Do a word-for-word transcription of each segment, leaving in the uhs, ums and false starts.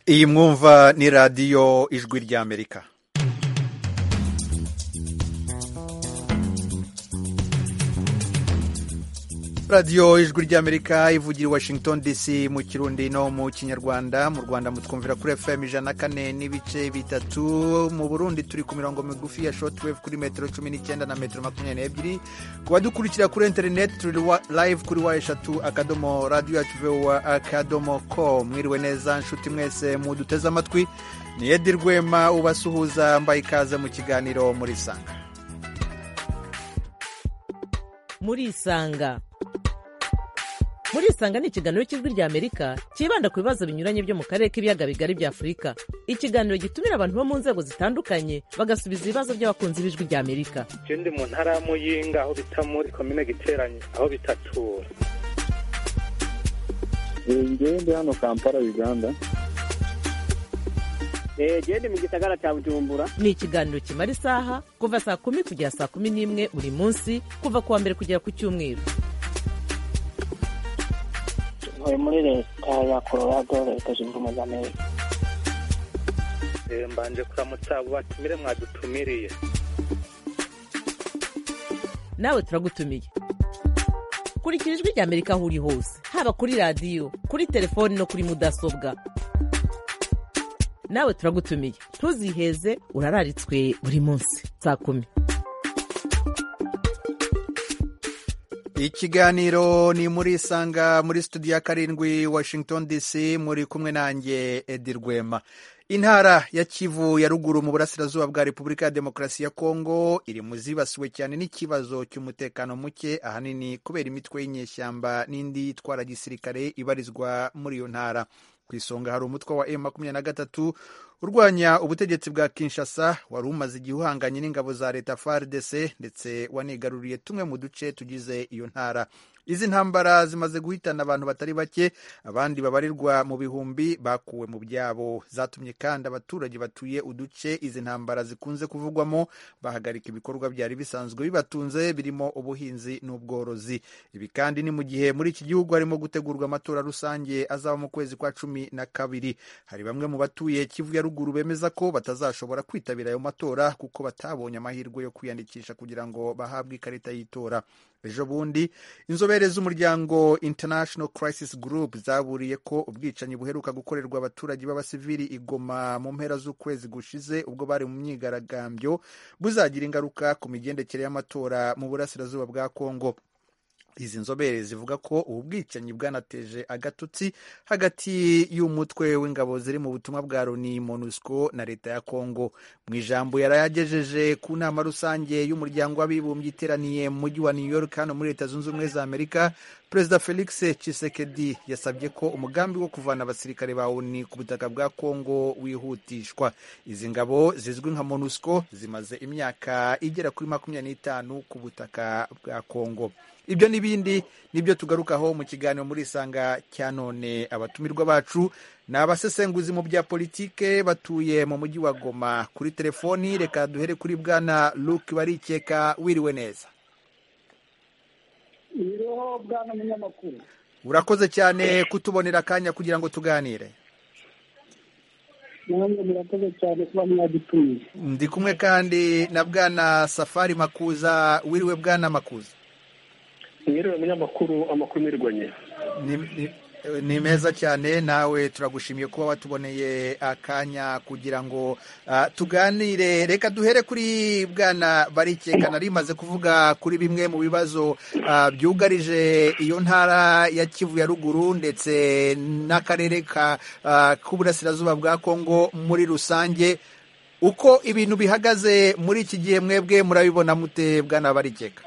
iyi mwumva ni radiyo ijwi ry'Amerika. radiyo ijwi ry'Amerika ivugira i Washington D C mu Kirundi no mu Kinyarwanda. Mu Rwanda mutwumvira kuri F M ijana na kane n'ibice bitatu, mu Burundi turi ku mirongo migufi ya shortwave kuri metero cumi n'icyenda na metero makumyabiri n'ebyiri. Ku badukurikira kuri internet turi live kuri wa eshatu akadomo radio yacu voa akadomo com. Mwiriwe neza nshuti mwese muduteze amatwi, ni Edi Rwema ubasuhuza, mbaye ikaze mu kiganiro muri Sanga. Muri Sanga Muri Sanga ni ikiganiro cy'ijwi ry'Amerika kibanda ku bibazo binyuranye byo mu karere k'ibiyaga bigari bya Afurika. Ikiganiro gitumira abantu bo mu nzego zitandukanye bagasubiza ibibazo by'abakunzi b'ijwi ry'Amerika. Je ndi mu ntara ya Muyinga aho bita muri komine Giteranye aho bitatura. Ngewe ndi hano Kampala Uganda. Eh je ndi mu gisagara cya Bujumbura. Ni ikiganiro kimara isaha kuva saa kumi kugera saa kumi n'imwe buri munsi kuva kuwa mbere kugera ku cyumweru. Ntuye muri leta ya Colorado, leta zunze ubumwe za Amerika. Eh mbanje kuramutsa abo batumire mwadutumiriye. Nawe turagutumiye. Kurikira ijwi ry'Amerika aho uri hose, haba kuri radiyo, kuri telefoni no kuri mudasobwa. Nawe turagutumiye, ntuziheze, urararitswe buri munsi saa kumi. Ikiganiro ni muri Sanga muri studio ya karindwi Washington D C, muri kumwe nanjye Edi Rwema. Intara ya Kivu ya ruguru mu burasirazuba bwa Repubulika ya Demokarasi ya Kongo iri mu zibasiwe cyane n'ikibazo cy'umutekano muke, ahanini kubera imitwe y'inyeshyamba n'indi itwara gisirikare ibarizwa muri iyo ntara. Ku isonga hari umutwe wa M makumyabiri na gatatu urwanya ubutegetsi bwa Kinshasa, wari umaze igihe uhanganye n'ingabo za leta F A R D C ndetse wanigaruriye tumwe mu duce tugize iyo ntara. Izi ntambara zimaze guhitana abantu batari bake, abandi babarirwa mu bihumbi bakuwe mu byabo. Zatumye kandi abaturage batuye uduce izi ntambara zikunze kuvugwamo bahagarika ibikorwa byari bisanzwe bibatunze, birimo ubuhinzi n'ubworozi. Ibi kandi ni mu gihe muri iki gihugu harimo gutegurwa amatora rusange azaba mu kwezi kwa cumi na kabiri. Hari bamwe mu batuye Kivu ya ruguru bemeza ko batazashobora kwitabira ayo matora kuko batabonye amahirwe yo kwiyandikisha kugira ngo bahabwe ikarita y'itora. Ejo bundi inzobere z'umuryango International Crisis Group zaburiye ko ubwicanyi buheruka gukorerwa abaturage b'abasivili i Goma mu mpera z'ukwezi gushize ubwo bari mu myigaragambyo buzagira ingaruka ku migendekere y'amatora mu burasirazuba bwa Kongo. Izi nzobere zivuga ko ubu bwicanyi bwanateje agatutsi hagati y'umutwe w'ingabo ziri mu butumwa bwa Loni MONUSCO na leta ya Kongo. Mu ijambo yarayagejeje ku nama rusange y'umuryango w'abibumbye iteraniye mu mujyi wa New York hano muri Leta Zunze Ubumwe za Amerika, Perezida Felix Tshisekedi yasabye ko umugambi wo kuvana abasirikare ba ONU ku butaka bwa Kongo wihutishwa. Izi ngabo zizwi nka MONUSCO zimaze imyaka igera kuri makumyabiri n'itanu ku butaka bwa Kongo. Ibyo n'ibindi nibyo tugarukaho mu kiganiro muri Sanga cya none. Abatumirwa bacu ni abasesenguzi mu bya politike batuye mu mujyi wa Goma. Kuri telefoni reka duhere kuri bwana Luke Barikeka. Wiriwe neza? Iriho bwana munyamakuru. Urakoze cyane kutubonera akanya kugira ngo tuganire. Namwe murakoze cyane kuba mwadutumiye. Ndi kumwe kandi na bwana Safari Makuza. Wiriwe bwana Makuza? Mwiriwe munyamakuru, amakuru mirwanye. Ni, ni, ni meza cyane, nawe turagushimiye kuba watuboneye akanya kugira ngo uh, tuganire. Reka duhere kuri bwana Barikeka. Nari maze kuvuga kuri bimwe mu bibazo uh, byugarije iyo ntara ya Kivu ya ruguru ndetse n'akarere ka uh, k'uburasirazuba bwa Kongo muri rusange. Uko ibintu bihagaze muri iki gihe mwebwe murabibona mute bwana Barikeka?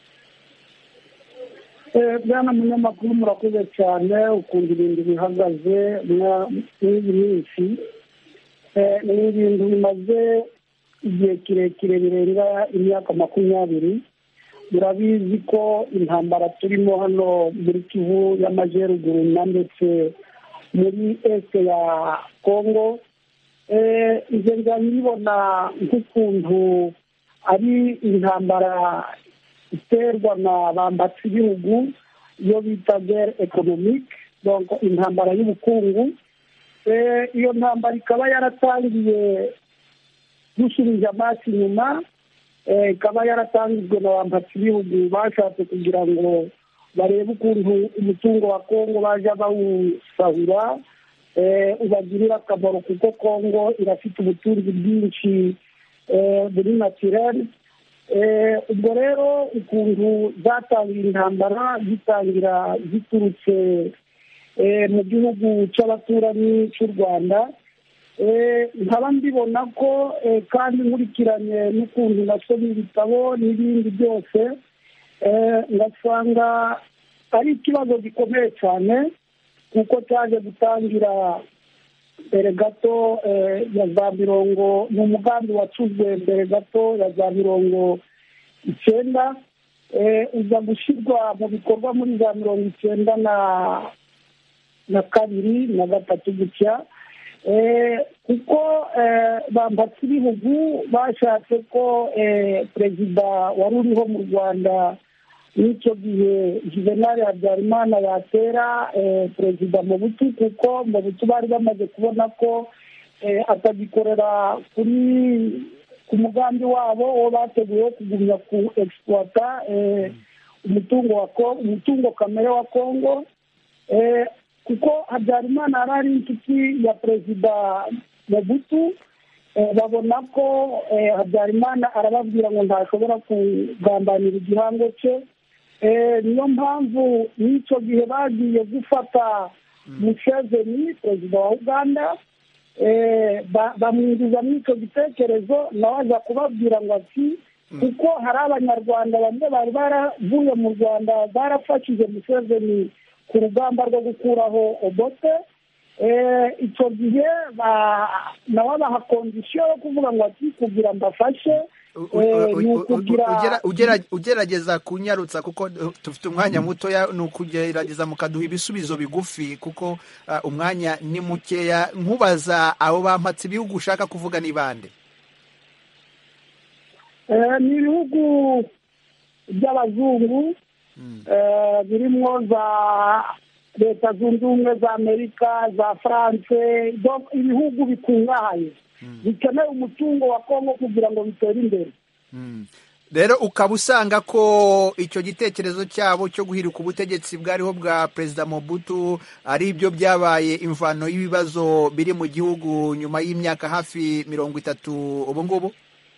Bwana munyamakuru murakoze cyane ukunda ibintu bihagaze n'iyi minsi. Ni ibintu bimaze igihe kirekire birenga imyaka makumyabiri. Murabizi ko intambara turimo hano muri Kivu y'Amajyaruguru na ndetse muri este ya Kongo, ibyo njyana nk'ukuntu ari intambara iterwa na bambatsi ibihugu iyo bita guerre économique, donc intambara y'ubukungu. iyo ntambara ikaba yaratangiye gusubiza amaso inyuma, ikaba yaratangijwe na bambatsi b'ibihugu bashatse kugira ngo barebe ukuntu umutungo wa Kongo baje bawusahura ubagirira akamaro, kuko Kongo irafite ubutunzi bwinshi buri naturel. Ubwo rero ukuntu zatangiye intambara zitangira ziturutse mu gihugu cy'abaturanyi cy'u Rwanda, nkaba mbibona ko kandi nkurikiranye n'ukuntu nasomye ibitabo n'ibindi byose, ngasanga ari ikibazo gikomeye cyane, kuko cyaje gutangira mbere gato ya za mirongo, ni umugambi wacuzwe mbere gato ya za mirongo icyenda, uza gushyirwa mu bikorwa muri za mirongo icyenda na na kabiri na gatatu gutya, kuko bambatsi b'ibihugu bashatse ko perezida wari uriho mu Rwanda n'icyo gihe Juvenal Habyarimana yatera perezida Mobutu, kuko Mobutu bari bamaze kubona ko atagikorera kuri ku mugambi wabo wo bateguye kugumya ku exploita umutungo wa umutungo kamere wa Kongo, kuko Habyarimana yari ari inshuti ya perezida Mobutu. Babona ko Habyarimana arababwira ngo ntashobora kugambanira igihango cye, niyo mpamvu n'icyo gihe bagiye gufata Museveni perezida wa Uganda, bamwinjiza muri icyo gitekerezo, nawe aza kubabwira ngo ati kuko hari abanyarwanda bamwe bari baravuye mu Rwanda barafashije Museveni ku rugamba rwo gukuraho Obote, icyo gihe nawe abaha kondisiyo yo kuvuga ngo ati kugira mbafashe ugerageza kunyarutsa, kuko dufite umwanya mutoya, ni ukugerageza mukaduha ibisubizo bigufi, kuko umwanya ni mukeya. nkubaza abo bambatsi ibihugu ushaka kuvuga ni bande? ni ibihugu by'abazungu birimo za Leta Zunze Ubumwe za Amerika, za France, ibihugu bikungahaye bikeneye umutungo wa Kongo kugira ngo bitere imbere. Rero ukaba usanga ko icyo gitekerezo cyabo cyo guhirika ubutegetsi bwariho bwa perezida Mobutu ari ibyo byabaye imvano y'ibibazo biri mu gihugu nyuma y'imyaka hafi mirongo itatu ubu ngubu?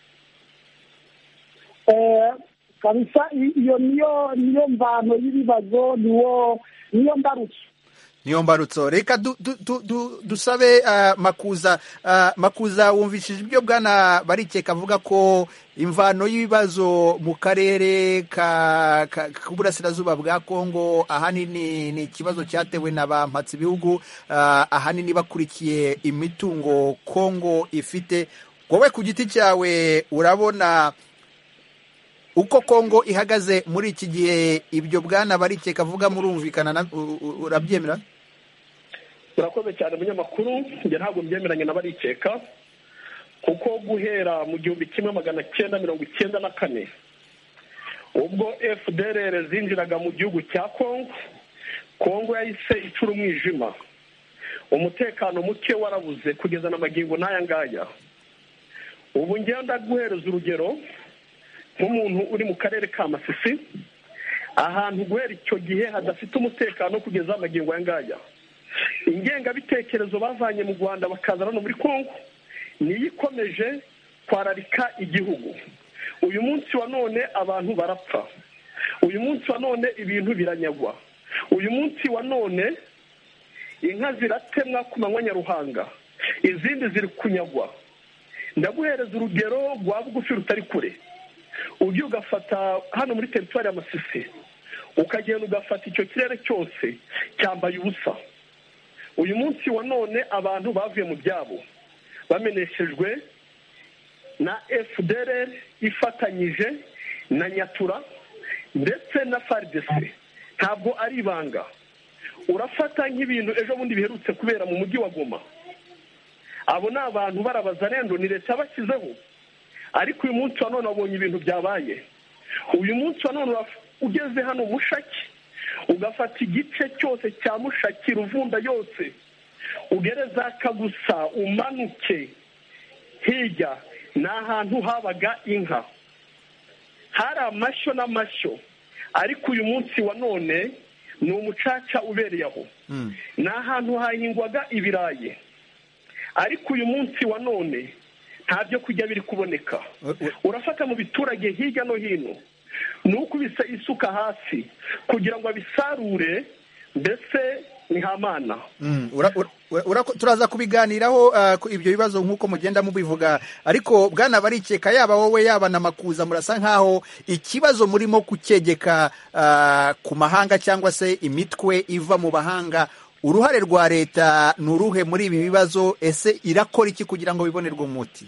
kabisa iyo niyo niyo mvano y'ibibazo, niyo niyo mbarutso niyo mbarutso reka du, du, du, du, dusabe uh, Makuza uh, Makuza, wumvishije ibyo bwana Barikeka avuga ko imvano y'ibibazo mu karere ka k'uburasirazuba bwa Kongo ahanini ni ikibazo cyatewe na bambatsi ibihugu, uh, ahanini bakurikiye imitungo Kongo ifite. Wowe ku giti cyawe urabona uko Kongo ihagaze muri iki gihe, ibyo bwana Barikeka avuga murumvikana, urabyemera? urakoze cyane umunyamakuru. njye ntabwo mbyemeranye na Barikeka, kuko guhera mu gihumbi kimwe magana cyenda mirongo icyenda na kane ubwo F D L R zinjiraga mu gihugu cya Kongo, Kongo yahise icura umwijima, umutekano muke warabuze kugeza na magingo n'aya ngaya. ubu ngenda guhereza urugero nk'umuntu uri mu karere ka Masisi, ahantu guhera icyo gihe hadafite umutekano kugeza amagingo aya ngaya. Ingengabitekerezo bavanye mu Rwanda bakazana no muri Kongo niyo ikomeje kwararika igihugu. uyu munsi wa none abantu barapfa, uyu munsi wa none ibintu biranyagwa, uyu munsi wa none inka ziratemwa ku manywa nyaruhanga, izindi ziri kunyagwa. ndaguhereza urugero rwa bugufi rutari kure. ujye ugafata hano muri teritwari ya Masisi, ukagenda ugafata icyo kirere cyose cyambaye ubusa. uyu munsi wa none abantu bavuye mu byabo bameneshejwe na F D L R ifatanyije na Nyatura ndetse na F A R D C. ntabwo ari ibanga. urafata nk'ibintu ejo bundi biherutse kubera mu mujyi wa Goma, abo ni abantu barabaza rendo ni leta bashyizeho, ariko uyu munsi wa none wabonye ibintu byabaye. uyu munsi wa none ugeze hano Mushaki, ugafata igice cyose cya Mushaki, Ruvunda yose, ugere za Kagusa umanuke hirya ni ahantu habaga inka, hari amashyo n'amashyo, ariko uyu munsi wa none ni umucaca ubereye aho. Ni ahantu hahingwaga ibirayi, ariko uyu munsi wa none nta byo kurya biri kuboneka. Urafata mu biturage hirya no hino, ni ukubisa isuka hasi kugira ngo abisarure, mbese ni hamana. Turaza kubiganiraho ibyo bibazo nk'uko mugenda mubivuga, ariko bwana Barikeka, yaba wowe yaba na Makuza, murasa nk'aho ikibazo murimo kucyegeka ku mahanga cyangwa se imitwe iva mu bahanga. Uruhare rwa leta ni uruhe muri ibi bibazo? Ese irakora iki kugira ngo bibonerwe umuti?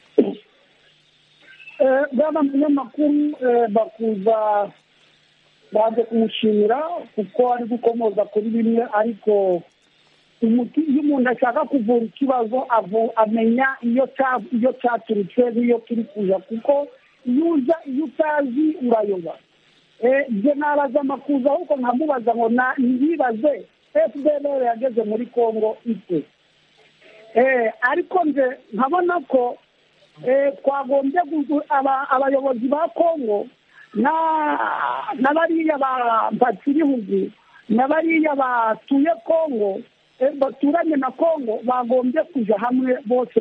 bwana munyamakuru, Makuza baje kumushimira kuko ari gukomoza kuri bimwe, ariko umuti iyo umuntu ashaka kuvura ikibazo amenya iyo iyo cyaturutse n'iyo kiri kuza, kuko iyo uza iyo utazi urayoba. Nje naraza Makuza ahubwo nkamubaza ngo ntibibaze F D L R yageze muri Kongo ite, ariko nje nkabona ko twagombye abayobozi ba Kongo na bariya b'ibihugu na bariya batuye Kongo baturanye na Kongo bagombye kuja hamwe bose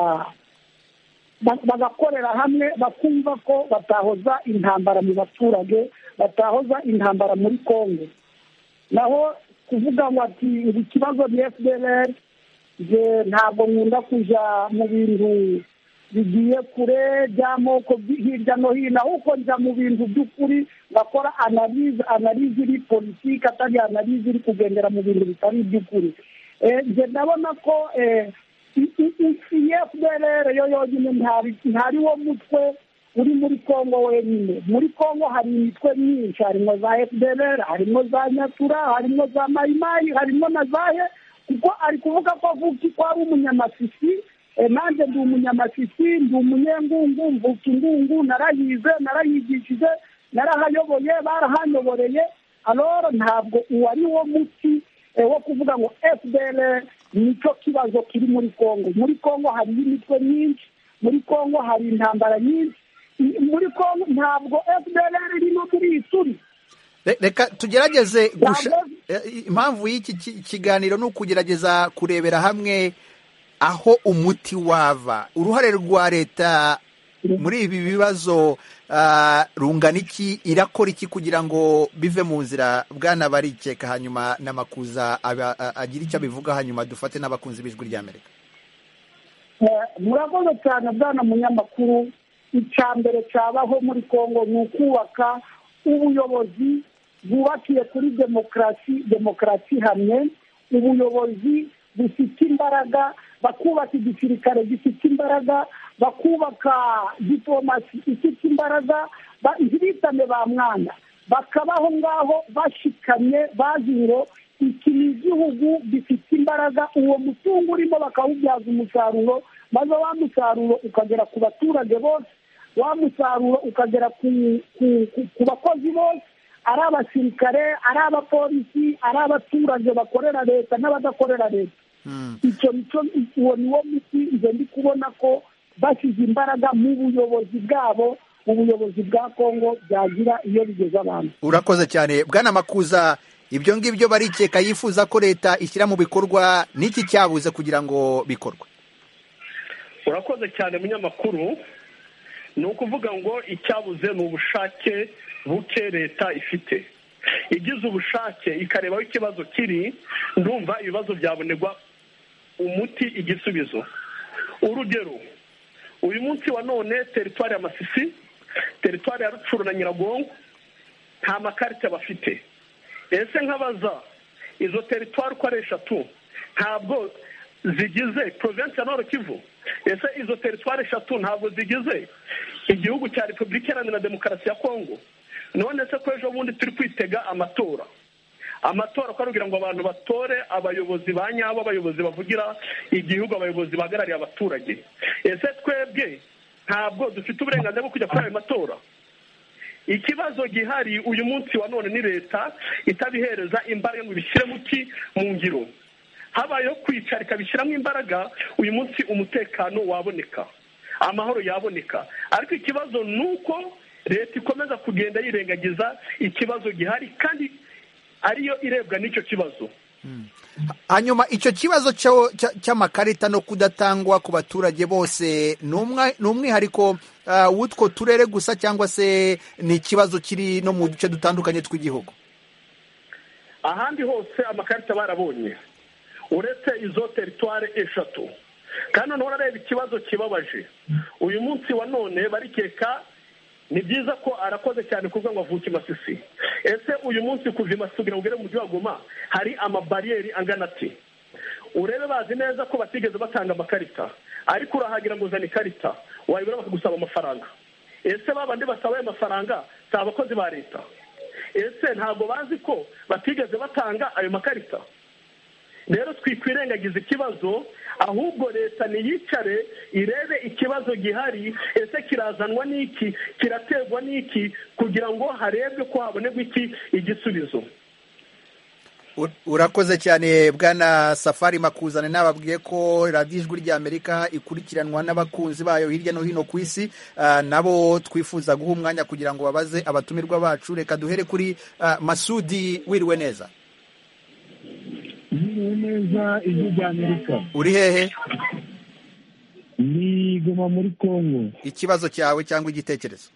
bagakorera hamwe, bakumva ko batahoza intambara mu baturage, batahoza intambara muri Kongo. Naho kuvuga ngo ati ikibazo ni F D L R, ntabwo nkunda kuja mu bintu bigiye kure by'amoko hirya no hino, ahubwo njya mu bintu by'ukuri bakora analize analize iri politiki, atari analize iri kugendera mu bintu bitari iby'ukuri. Nje ndabona ko F D L R yo yonyine ntari wo mutwe uri muri Kongo wenyine. Muri Kongo hari imitwe myinshi, harimo za F D L R, harimo za Nyatura, harimo za Mayimayi, harimo na zahe, kuko ari kuvuga ko avuga ko ari umunyamasisi. Nanjye ndi umunyamasisi, ndi umunyengungu, mvuka ingungu, narayize, narayigishije, narahayoboye, barahanyoboreye. Aloro ntabwo uwari wo muti wo kuvuga ngo F D L R nicyo kibazo kiri muri Kongo. Muri Kongo hari imitwe myinshi, muri Kongo hari intambara nyinshi, muri Kongo ntabwo F D L R iri no muri Ituri. Reka tugerageze impamvu y'iki kiganiro ni ukugerageza kurebera hamwe aho umuti wava. Uruhare rwa leta muri ibi bibazo rungana iki? Irakora iki kugira ngo bive mu nzira? Bwana Barikeka, hanyuma na Makuza agira icyo abivuga, hanyuma dufate n'abakunzi b'Ijwi ry'Amerika. Murakoze cyane bwana munyamakuru. Icya mbere cyabaho muri Kongo ni ukubaka ubuyobozi bwubakiye kuri demokarasi, demokarasi hamwe, ubuyobozi bufite imbaraga, bakubaka igisirikare gifite imbaraga, bakubaka diplomasi ifite imbaraga, ntibitane ba mwana, bakabaho ngaho bashikamye, bazi ngo iki ni igihugu gifite imbaraga, uwo mutungo urimo bakawubyaza umusaruro, maze wa musaruro ukagera ku baturage bose, wa musaruro ukagera ku bakozi bose, ari abasirikare, ari abapolisi, ari abaturage bakorera leta n'abadakorera leta. Icyo nicyo uwo niwo muti nje ndi kubona ko bashyize imbaraga mu buyobozi bwabo, ubuyobozi bwa Kongo byagira iyo bigeze abantu. Urakoze cyane bwana Makuza. Ibyo ngibyo Barikeka yifuza ko leta ishyira mu bikorwa, n'iki cyabuze kugira ngo bikorwe? Urakoze cyane munyamakuru. Ni ukuvuga ngo icyabuze ni ubushake buke leta ifite. Igize ubushake ikareba aho ikibazo kiri, ndumva ibibazo byabonerwa umuti, igisubizo. Urugero, uyu munsi wa none teritwari ya Masisi, teritwari ya Rutshuru na Nyiragongo nta makarita bafite. Ese nkabaza izo teritwari uko ari eshatu ntabwo zigize province ya Nord Kivu? Ese izo teritwari eshatu ntabwo zigize igihugu cya Repubulika Iharanira Demokarasi ya Kongo? None se ko ejo bundi turi kwitega amatora, amatora ko kugira ngo abantu batore abayobozi ba nyabo, abayobozi bavugira igihugu, abayobozi bahagarariye abaturage. Ese twebwe ntabwo dufite uburenganzira bwo kujya kuri ayo matora? Ikibazo gihari uyu munsi wa none ni leta itabihereza imbaraga ngo bishyire muki mu ngiro. habayeho kwicara ikabishyiramo imbaraga, uyu munsi umutekano waboneka, amahoro yaboneka. Ariko ikibazo ni uko leta ikomeza kugenda yirengagiza ikibazo gihari kandi ariyo irebwa n'icyo kibazo. Hanyuma icyo kibazo cy'amakarita no kudatangwa ku baturage bose ni umwihariko w'utwo turere gusa cyangwa se ni ikibazo kiri no mu duce dutandukanye tw'igihugu? Ahandi hose amakarita barabonye uretse izo teritware eshatu. Kandi noneho urareba ikibazo kibabaje uyu munsi wa none barikeka ni byiza ko arakoze cyane kuvuga ngo avuke Masisi. Ese uyu munsi kuva i Masisi kugira ngo ugere mu mujyi wa Goma hari amabariyeri angana ati? Urebe bazi neza ko batigeze batanga amakarita, ariko urahagira ngo uzane ikarita wayibura bakagusaba amafaranga. Ese babandi basaba ayo mafaranga si abakozi ba leta? Ese ntabwo bazi ko batigeze batanga ayo makarita? Rero twikwirengagiza ikibazo, ahubwo leta niyicare irebe ikibazo gihari, ese kirazanwa n'iki, kiraterwa n'iki, kugira ngo harebwe ko haboneka iki igisubizo. Urakoze cyane Bwana Safari Makuzane. Nababwiye ko radiyo Ijwi ry'Amerika ikurikiranwa n'abakunzi bayo hirya no hino ku isi, uh, nabo twifuza guha umwanya kugira ngo babaze abatumirwa bacu. Reka duhere kuri uh, Masudi. Wiriwe neza? Wiriwe neza Ijwi ry'Amerika. Uri hehe? Ni Goma muri Kongo. Ikibazo cyawe cyangwa igitekerezo?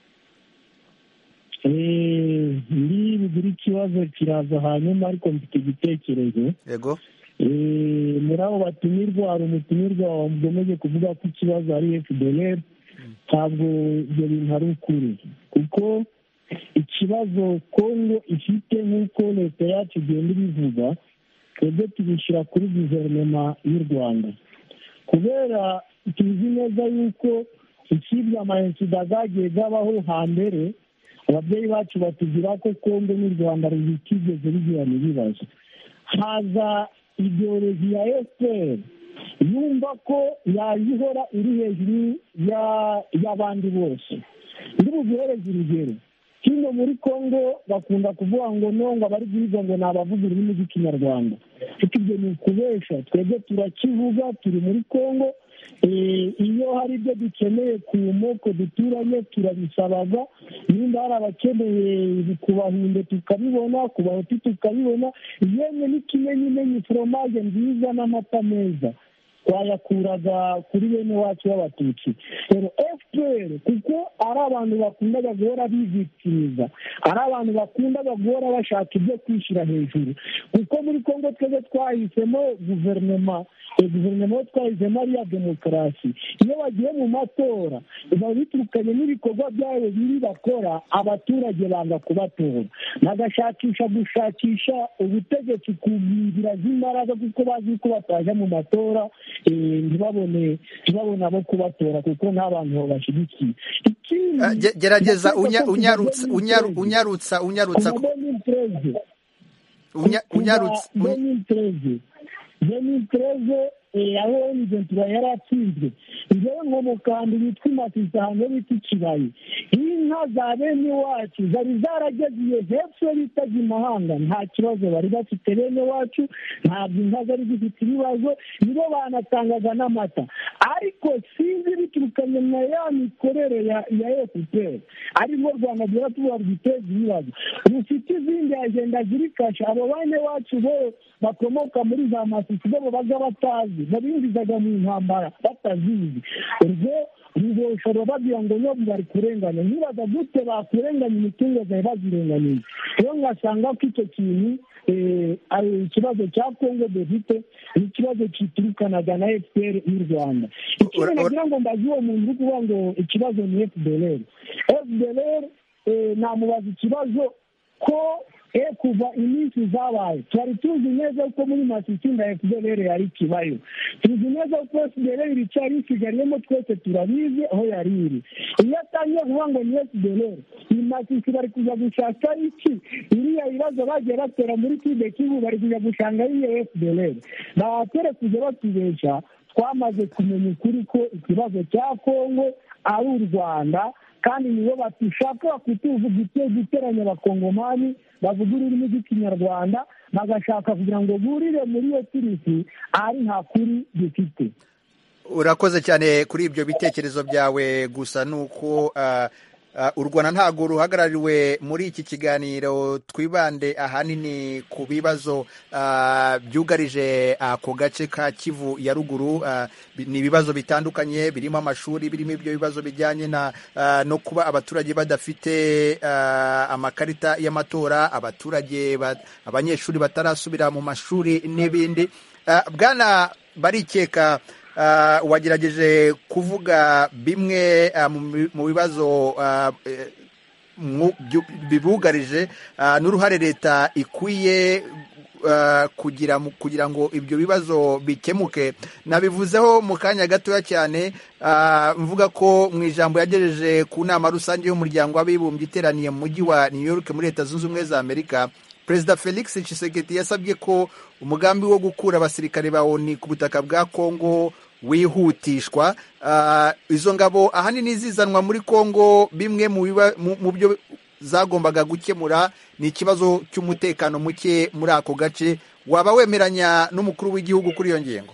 Eh, ndi bugiri ikibazo kiraza hanyuma ariko mfite igitekerezo. Yego. Eh, muri abo batumirwa hari umutumirwa wagomeje kuvuga ko ikibazo ari F D L R. Ntabwo ibyo bintu ari ukuri, kuko ikibazo Kongo ifite nk'uko leta yacu igenda ibivuga, twebwe tubishyira kuri guverinoma y'u Rwanda, kubera tuzi neza yuko ikibye amayinsida zagiye zabaho hambere. Ababyeyi bacu batubwira ko Kongo n'u Rwanda bitigeze bigirana ibibazo. Haza ideologi ya F P R yumva ko yayihora iri hejuru y'abandi bose. Ndi buguhereze urugero. Hino muri Kongo bakunda kuvuga ngo nongo abari guhiga ngo ni abavuga ururimi rw'Ikinyarwanda. Ariko ibyo ni ukubesha. Twebwe turakivuga, turi muri Kongo. Iyo hari ibyo dukeneye ku moko duturanye turabisabaga. Nimba hari abakeneye ku Bahinde tukabibona, ku Bahutu tukabibona, yemwe n'ikimenyimenyi foromaje nziza n'amata meza twayakuraga kuri bene wacu b'Abatutsi. Rero F P R kuko ari abantu bakundaga guhora bivitimiza, ari abantu bakundaga guhora bashaka ibyo kwishyira hejuru, kuko muri Kongo twebwe twahisemo guverinoma guverinoma twahisemo ari iya demokarasi. Iyo bagiye mu matora biba biturukanye n'ibikorwa byabo biri bakora, abaturage banga kubatora, bagashakisha gushakisha ubutegetsi ku nzira z'imbaraga, kuko bazi ko bataje mu matora ntibabone ntibabone abo kubatora kuko nta bantu babashyigikiye. Gerageza unyarutsa unyarutsa unyarutsa unyarutsa unyarutsa aho Ventura yaratsinzwe. Njyewe nko mu kandi witwa Masisi ahantu bita Ikibaye, inka za bene wacu zari zarageziye hepfo bitaga imahanga, nta kibazo bari bafite bene wacu, ntabwo inka zari zifite ibibazo, nibo banatangaga n'amata. Ariko sinzi biturukanye na ya mikorere ya F P R arimo Rwanda byera tuba biteza ibibazo. Rufite izindi agenda ziri kasha, abo bene wacu bo bakomoka muri za Masisi bo baga batazi, babinjizaga mu ntambara batazizi. Urwo ruboshoro babwira ngo nyo bari kurenganya, nibaza gute bakurenganya imitungo zawe bazirenganiye. Rero ngasanga ko icyo kintu ari ikibazo cya Kongo dufite, ni ikibazo kiturukanaga na F P R y'u Rwanda. Ikindi nagira ngo mbaze uwo muntu uri kuvuga ngo ikibazo ni F D L R. F D L R namubaza ikibazo ko e kuva iminsi zabaye twari tuzi neza ko muri Masisi nda F D L R yari kibayo, tuzi neza ko F D L R icari isigariyemo, twese turabizi aho yari iri. Iyo atangiye kuvuga ngo ni F D L R, ni Masisi bari kuza gushaka iki? Iriya ibibazo bagiye batera muri Kibe Kivu bari kuza gushanga iyo F D L R. Batere kuza batubesha, twamaze kumenya ukuri ko ikibazo cya Kongo ari u Rwanda, kandi nibo batushaka kutuvuga giteranya abakongomani bavuga ururimi rw'ikinyarwanda bagashaka kugira ngo burire muri iyo tirisi ari nta kuri bifite. Urakoze cyane kuri ibyo bitekerezo byawe. Gusa nuko uh, uh, u Rwanda ntabwo ruhagarariwe muri iki kiganiro. Twibande ahanini ku bibazo uh, byugarije ako uh, gace ka Kivu ya ruguru. Uh, ni ibibazo bitandukanye, birimo amashuri, birimo ibyo bibazo bijyanye na uh, no kuba abaturage badafite uh, amakarita y'amatora, abaturage bat, abanyeshuri batarasubira mu mashuri n'ibindi. Uh, Bwana Barikeka, Uh, wagerageje kuvuga bimwe uh, mu bibazo uh, bibugarije uh, n'uruhare leta ikwiye uh, kugira kugira ngo ibyo bibazo bikemuke. Nabivuzeho mu kanya gatoya cyane, uh, mvuga ko mu ijambo yagejeje ku nama rusange y'umuryango w'abibumbye iteraniye mu mujyi wa New York muri Leta Zunze Ubumwe za Amerika, Perezida Felix Tshisekedi yasabye ko umugambi wo gukura abasirikare ba O N U ku butaka bwa Kongo wihutishwa. Uh, izo ngabo ahanini zizanwa muri Kongo, bimwe mu, mu, mu byo zagombaga gukemura ni ikibazo cy'umutekano muke muri ako gace. Waba wemeranya n'umukuru w'igihugu kuri iyo ngingo?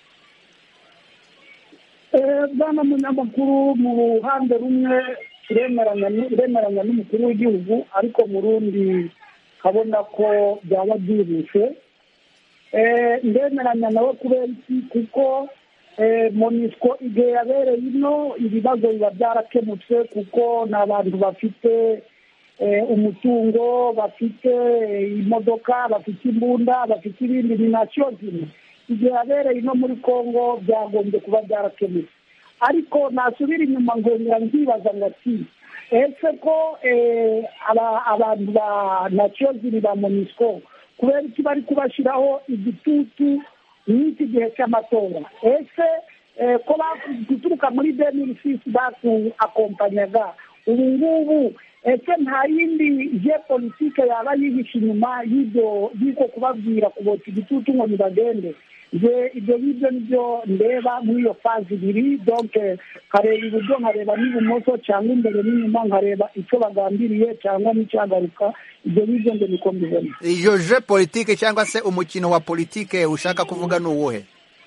Bwana munyamakuru, mu ruhande rumwe turemeranya n'umukuru w'igihugu, ariko mu rundi kabona ko byaba byihuse. Ndemeranya nawe kubera iki? kuko MONUSCO igihe yabereye ino ibibazo biba byarakemutse, kuko ni abantu bafite umutungo, bafite imodoka, bafite imbunda, bafite ibindi. ni nasiyo zimwe. Igihe yabereye ino muri Kongo byagombye kuba byarakemutse, ariko nasubira inyuma ngongera nkibaza ngati ese ko abantu ba nasiyo ziri ba MONUSCO kubera iki bari kubashyiraho igitutu n'iki gihe cy'amatora? Ese ko guturuka muri deux mille six baku akompanyaga, ubu ngubu ese nta yindi je politike yaba yihishe inyuma y'ibyo y'uko kubabwira kubota igitutu ngo nibagende? je ibyo bibyo nibyo ndeba muri iyo fazi ibiri, donc kareba iburyo nkareba n'ibumoso, cyangwa imbere n'inyuma nkareba icyo bagambiriye cyangwa n'icyagaruka. ibyo bibyo ngo niko mbibona. Iyo je politike cyangwa se umukino wa politike ushaka kuvuga ni uwuhe?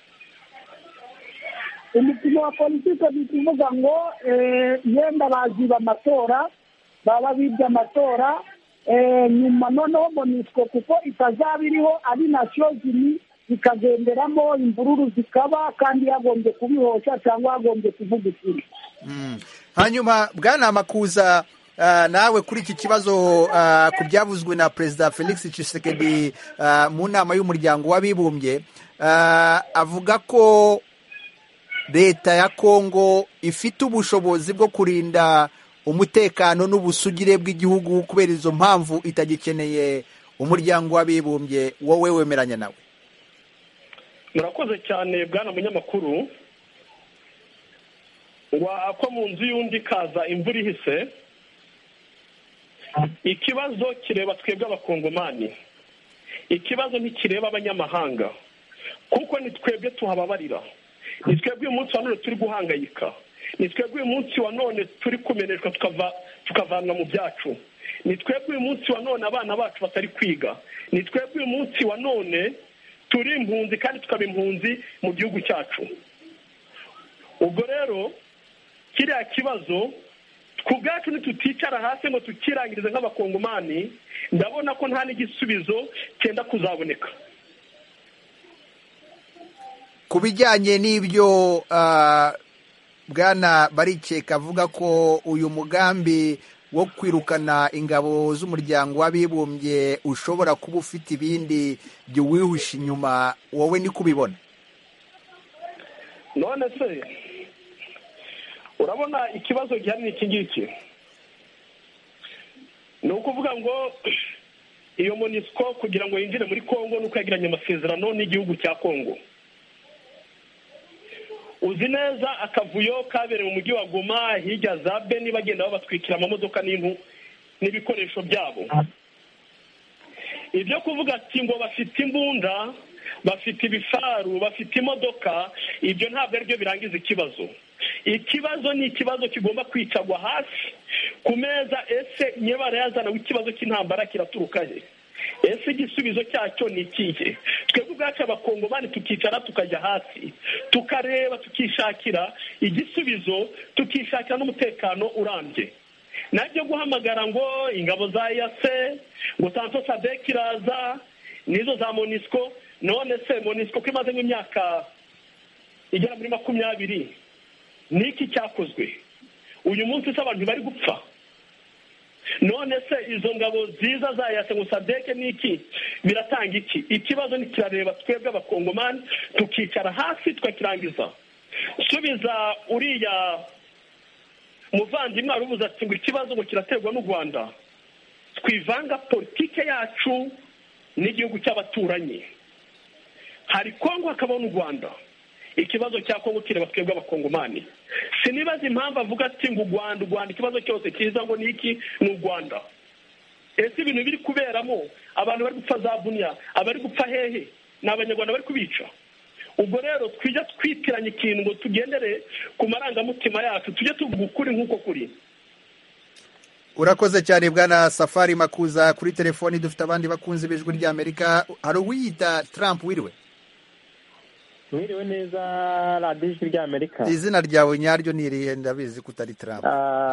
Umukino wa politike ni kuvuga ngo yenda baziba amatora, baba bibye amatora, nyuma noneho MONUSCO kuko itazaba iriho ari nasiyo zimwe ikagenderamo imvururu zikaba, kandi yagombye kubihosha cyangwa yagombye kuvuga ukuri. Hanyuma Bwana Makuza, uh, nawe kuri iki kibazo uh, ku byavuzwe na Perezida Felix Tshisekedi uh, mu nama y'umuryango w'abibumbye, uh, avuga ko leta ya Kongo ifite ubushobozi bwo kurinda umutekano n'ubusugire bw'igihugu, kubera izo mpamvu itagikeneye umuryango w'abibumbye. Wowe wemeranya nawe? Murakoze cyane bwana munyamakuru. Wa ko mu nzu y'undi kaza imvura ihise. Ikibazo kireba twebwe abakongomani, ikibazo ntikireba abanyamahanga, kuko ni twebwe tuhababarira. Ni twebwe uyu munsi wa none turi guhangayika, ni twebwe uyu munsi wa none turi kumeneshwa tukava tukavanwa mu byacu, ni twebwe uyu munsi wa none abana bacu batari kwiga, ni twebwe uyu munsi wa none turi impunzi kandi tukaba impunzi mu gihugu cyacu. Ubwo rero kiriya kibazo ku bwacu nituticara hasi ngo tukirangirize nk'abakongomani, ndabona ko nta n'igisubizo cyenda kuzaboneka. Ku bijyanye n'ibyo uh, Bwana Barikeka avuga ko uyu mugambi wo kwirukana ingabo z'umuryango w'abibumbye ushobora kuba ufite ibindi byo wihishe inyuma, wowe ni kubibona? None se urabona ikibazo gihari ni iki ngiki, ni ukuvuga ngo iyo MONUSCO kugira ngo yinjire muri Kongo nuko yagiranye amasezerano n'igihugu cya Kongo. Uzi neza akavuyo kabereye mu mujyi wa Goma, hirya za Beni, bagenda babatwikira amamodoka n'impu n'ibikoresho byabo. Ibyo kuvuga ati ngo bafite imbunda, bafite ibifaru, bafite imodoka, ibyo ntabwo ari byo birangiza ikibazo. ikibazo ni ikibazo kigomba kwicagwa hasi ku meza. ese nyebara yazana ikibazo cy'intambara kiraturuka he? ese igisubizo cyacyo ni ikihe? twebwe ubwacu abakongomani tukicara tukajya hasi tukareba, tukishakira igisubizo, tukishakira n'umutekano urambye. najya guhamagara ngo ingabo za yase ngo Santos Sadek iraza nizo za Monisco. none se Monisco ko imaze imyaka igera muri makumyabiri, niki cyakozwe? uyu munsi se abantu bari gupfa. none se izo ngabo ziza za yase ngo Sadek niki biratanga iki? ikibazo ni kirareba twebwe abakongomani tukicara hasi tukakirangiza. subiza uriya muvandimwe arubuza ati ngo ikibazo ngo kiraterwa n'u Rwanda. twivanga politike yacu n'igihugu cy'abaturanyi. hari Kongo hakaba n'u Rwanda. ikibazo cya Kongo kireba twebwe abakongomani. sinibaza impamvu avuga ati ngo u Rwanda u Rwanda ikibazo cyose kiza ngo niki n'u Rwanda. ese ibintu biri kuberamo abantu bari gupfa za Bunia, abari gupfa hehe? ni abanyarwanda bari kubica. ubwo rero twijya twitiranya ikintu ngo tugendere ku marangamutima yacu, tujye tuvuga ukuri nk'uko kuri. urakoze cyane bwana Safari Makuza. kuri telefoni dufite abandi bakunzi b'ijwi ry'Amerika. hari uwiyita Trump. wiriwe Mwiriwe neza radiyo ijwi ry'Amerika. izina ryawe nyaryo ni irihe? ndabizi ko utari Trump.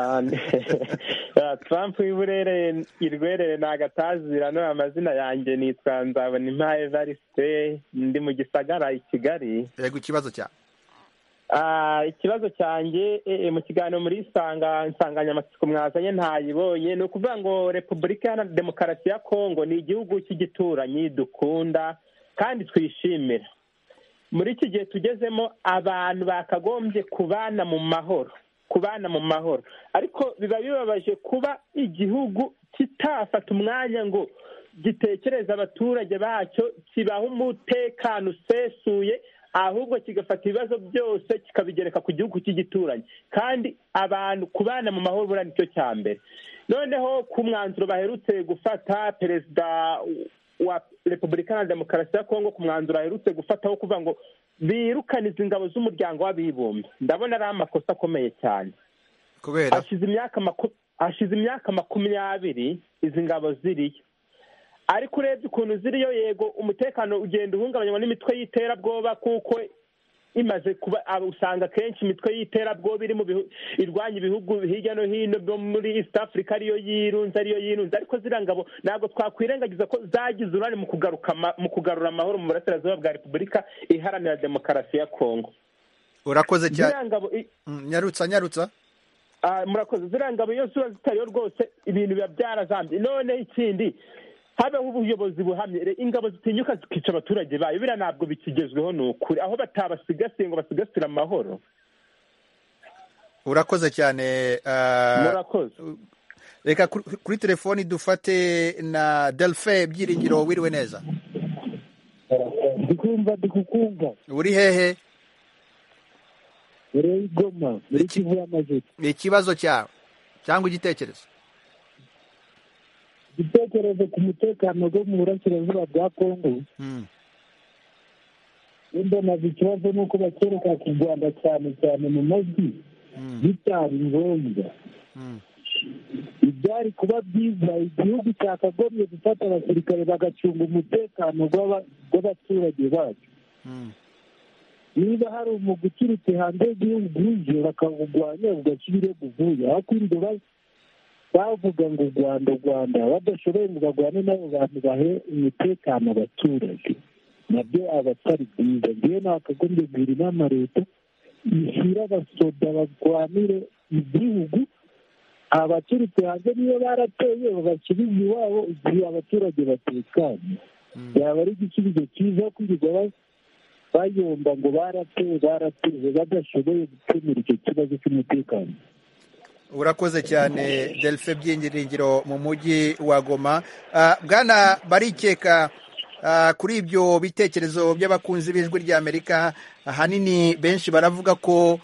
Trump w'iburere irwerere nagatazira. no amazina yanjye nitwa Nzabonimpaye Evariste, ndi mu gisagara i Kigali. yego ikibazo cya ikibazo cyanjye mu kiganiro muri isanga insanganyamatsiko mwazanye ntayibonye. ni ukuvuga ngo Repubulika Iharanira Demokarasi ya Kongo ni igihugu cy'igituranyi dukunda kandi twishimira. muri iki gihe tugezemo abantu bakagombye kubana mu mahoro kubana mu mahoro ariko biba bibabaje kuba igihugu kitafata umwanya ngo gitekereza abaturage bacyo, kibaha umutekano usesuye, ahubwo kigafata ibibazo byose kikabigereka ku gihugu cy'igituranyi. kandi abantu kubana mu mahoro buriya nicyo cya mbere. noneho ku mwanzuro baherutse gufata perezida wa Repubulika Iharanira Demokarasi ya Kongo, ku mwanzuro aherutse gufataho kuvuga ngo birukanize ingabo z'umuryango w'abibumbye, ndabona ari amakosa akomeye cyane. kubera hashize imyaka maku hashize imyaka makumyabiri izi ngabo ziriyo, ariko urebye ukuntu ziriyo, yego umutekano ugenda uhungabanywa n'imitwe y'iterabwoba, kuko imaze kuba usanga kenshi imitwe y'iterabwoba iri mu irwanya ibihugu hirya no hino muri East Africa ariyo yirunze ariyo yirunze ariko ziriya ngabo ntabwo twakwirengagiza ko zagize uruhare mu kugaruka mu kugarura amahoro mu burasirazuba bwa Repubulika Iharanira Demokarasi ya Kongo. urakoze cyane. nyarutsa nyarutsa murakoze. ziriya ngabo iyo ziba zitariyo rwose ibintu biba byarazambye. none ikindi habeho ubuyobozi buhamye, ingabo zitinyuka zikica abaturage bayo, biriya ntabwo bikigezweho. ni ukuri aho batabasigasiye ngo basigasire amahoro. urakoze cyane. murakoze. reka kuri telefoni dufate na Delphin Byiringiro. wiriwe neza? ndikumva ndikukumva. uri hehe? uri Goma muri Kivu y'Amajyepfo. ikibazo cyawe cyangwa igitekerezo? igitekerezo ku mutekano wo mu burasirazuba bwa Kongo. mbona ikibazo ni uko bakereka ku Rwanda cyane cyane mu majwi bitari ngombwa. ibyari kuba byiza igihugu cyakagombye gufata abasirikare bagacunga umutekano w'abaturage bacu. niba hari umugwi uturutse hanze y'igihugu uje bakawurwanya ugashyira uvuye, aho kwirirwa bavuga ngo u Rwanda u Rwanda badashoboye ngo barwane n'abo bantu bahe umutekano abaturage, nabyo aba atari byiza. ngewe nakagombye kugira inama leta ishyira abasoda barwanire igihugu, abaturutse hanze niyo barateye babasubiza iwabo igihe abaturage batekanye. yaba ari igisubizo cyiza kwirirwa bayomba ngo barateye barateye badashoboye gukemura icyo kibazo cy'umutekano. urakoze cyane Delphin Byiringiro mu mujyi wa Goma. bwana Barikeka, kuri ibyo bitekerezo by'abakunzi b'ijwi ry'Amerika, ahanini benshi baravuga ko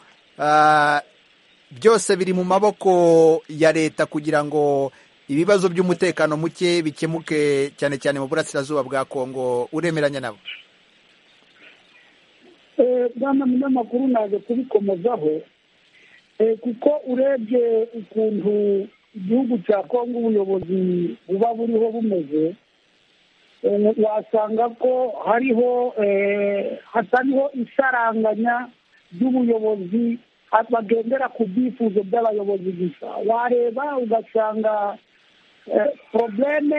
byose biri mu maboko ya leta kugira ngo ibibazo by'umutekano muke bikemuke cyane cyane mu burasirazuba bwa Kongo. uremeranya nabo? bwana munyamakuru naje kubikomozaho. kuko urebye ukuntu igihugu cya kongo ubuyobozi buba buriho bumeze, wasanga ko hariho hatariho isaranganya ry'ubuyobozi bagendera ku byifuzo by'abayobozi gusa. Wareba ugasanga probleme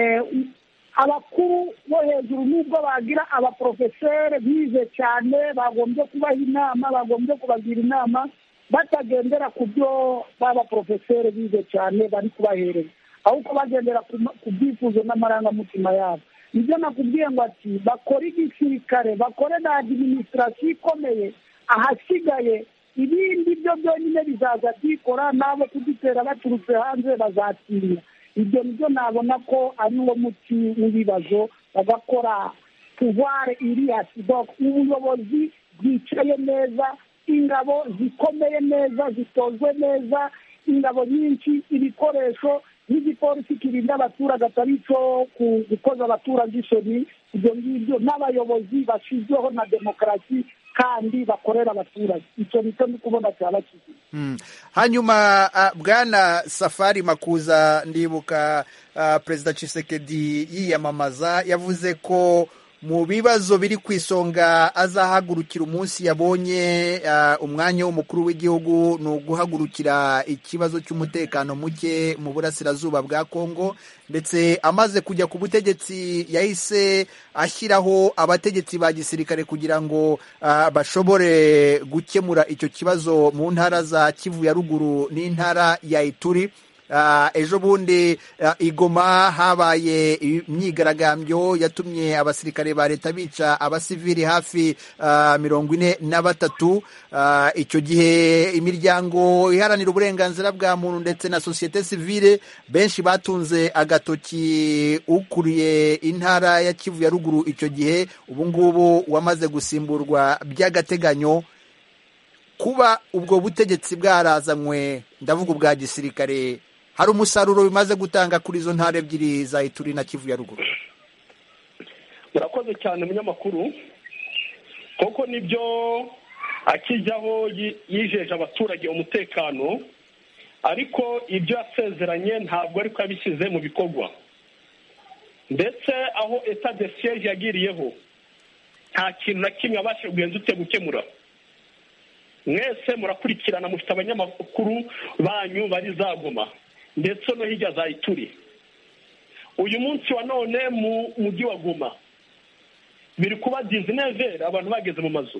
abakuru bo hejuru nubwo bagira abaprofeseri bize cyane bagombye kubaha inama, bagombye kubagira inama, batagendera ku byo b'abaprofeseri bize cyane bari kubahereza, ahubwo bagendera ku byifuzo n'amarangamutima yabo. Ibyo nakubwiye ngo ati bakore igisirikare, bakore na adiminisitirasiyo ikomeye, ahasigaye ibindi byo byonyine bizaza byikora, n'abo kudutera baturutse hanze bazatinya. Ibyo nibyo nabona ko ari wo muti w'ibibazo, bagakora pouvoir iri hasi, ubuyobozi bwicaye neza, ingabo zikomeye neza, zitozwe neza, ingabo nyinshi, ibikoresho n'igipolisi kirinda abaturage atari cyo gukoza abaturage isoni. Ibyo ngibyo n'abayobozi bashyizweho na demokarasi kandi bakorera abaturage. Icyo nicyo ndi kubona cyaba kizi. Hanyuma bwana Safari Makuza, ndibuka perezida Tshisekedi yiyamamaza yavuze ko mu bibazo biri ku isonga azahagurukira umunsi yabonye umwanya w'umukuru w'igihugu ni uguhagurukira ikibazo cy'umutekano muke mu burasirazuba bwa Kongo, ndetse amaze kujya ku butegetsi yahise ashyiraho abategetsi ba gisirikare kugira ngo bashobore gukemura icyo kibazo mu ntara za Kivu ya ruguru n'intara ya Ituri. Uh, ejo bundi uh, Igoma habaye imyigaragambyo yatumye abasirikare ba leta bica abasivili hafi uh, mirongo ine na batatu. Uh, icyo gihe imiryango iharanira uburenganzira bwa muntu ndetse na sosiyete sivile benshi batunze agatoki ukuriye intara ya Kivu ya ruguru icyo gihe, ubu ngubu wamaze gusimburwa by'agateganyo. Kuba ubwo butegetsi bwarazanywe, ndavuga ubwa gisirikare, hari umusaruro bimaze gutanga kuri izo ntara ebyiri za Ituri na Kivu ya ruguru? Murakoze cyane munyamakuru, koko nibyo akijyaho yijeje abaturage umutekano, ariko ibyo yasezeranye ntabwo ariko yabishyize mu bikorwa. Ndetse aho etat de siège yagiriyeho nta kintu na kimwe abashije kugenza ute gukemura. Mwese murakurikirana, mufite abanyamakuru banyu bari za Goma ndetse no hirya za Ituri. Uyu munsi wa none mu mujyi wa Goma biri kuba dix-neuf abantu bageze mu mazu.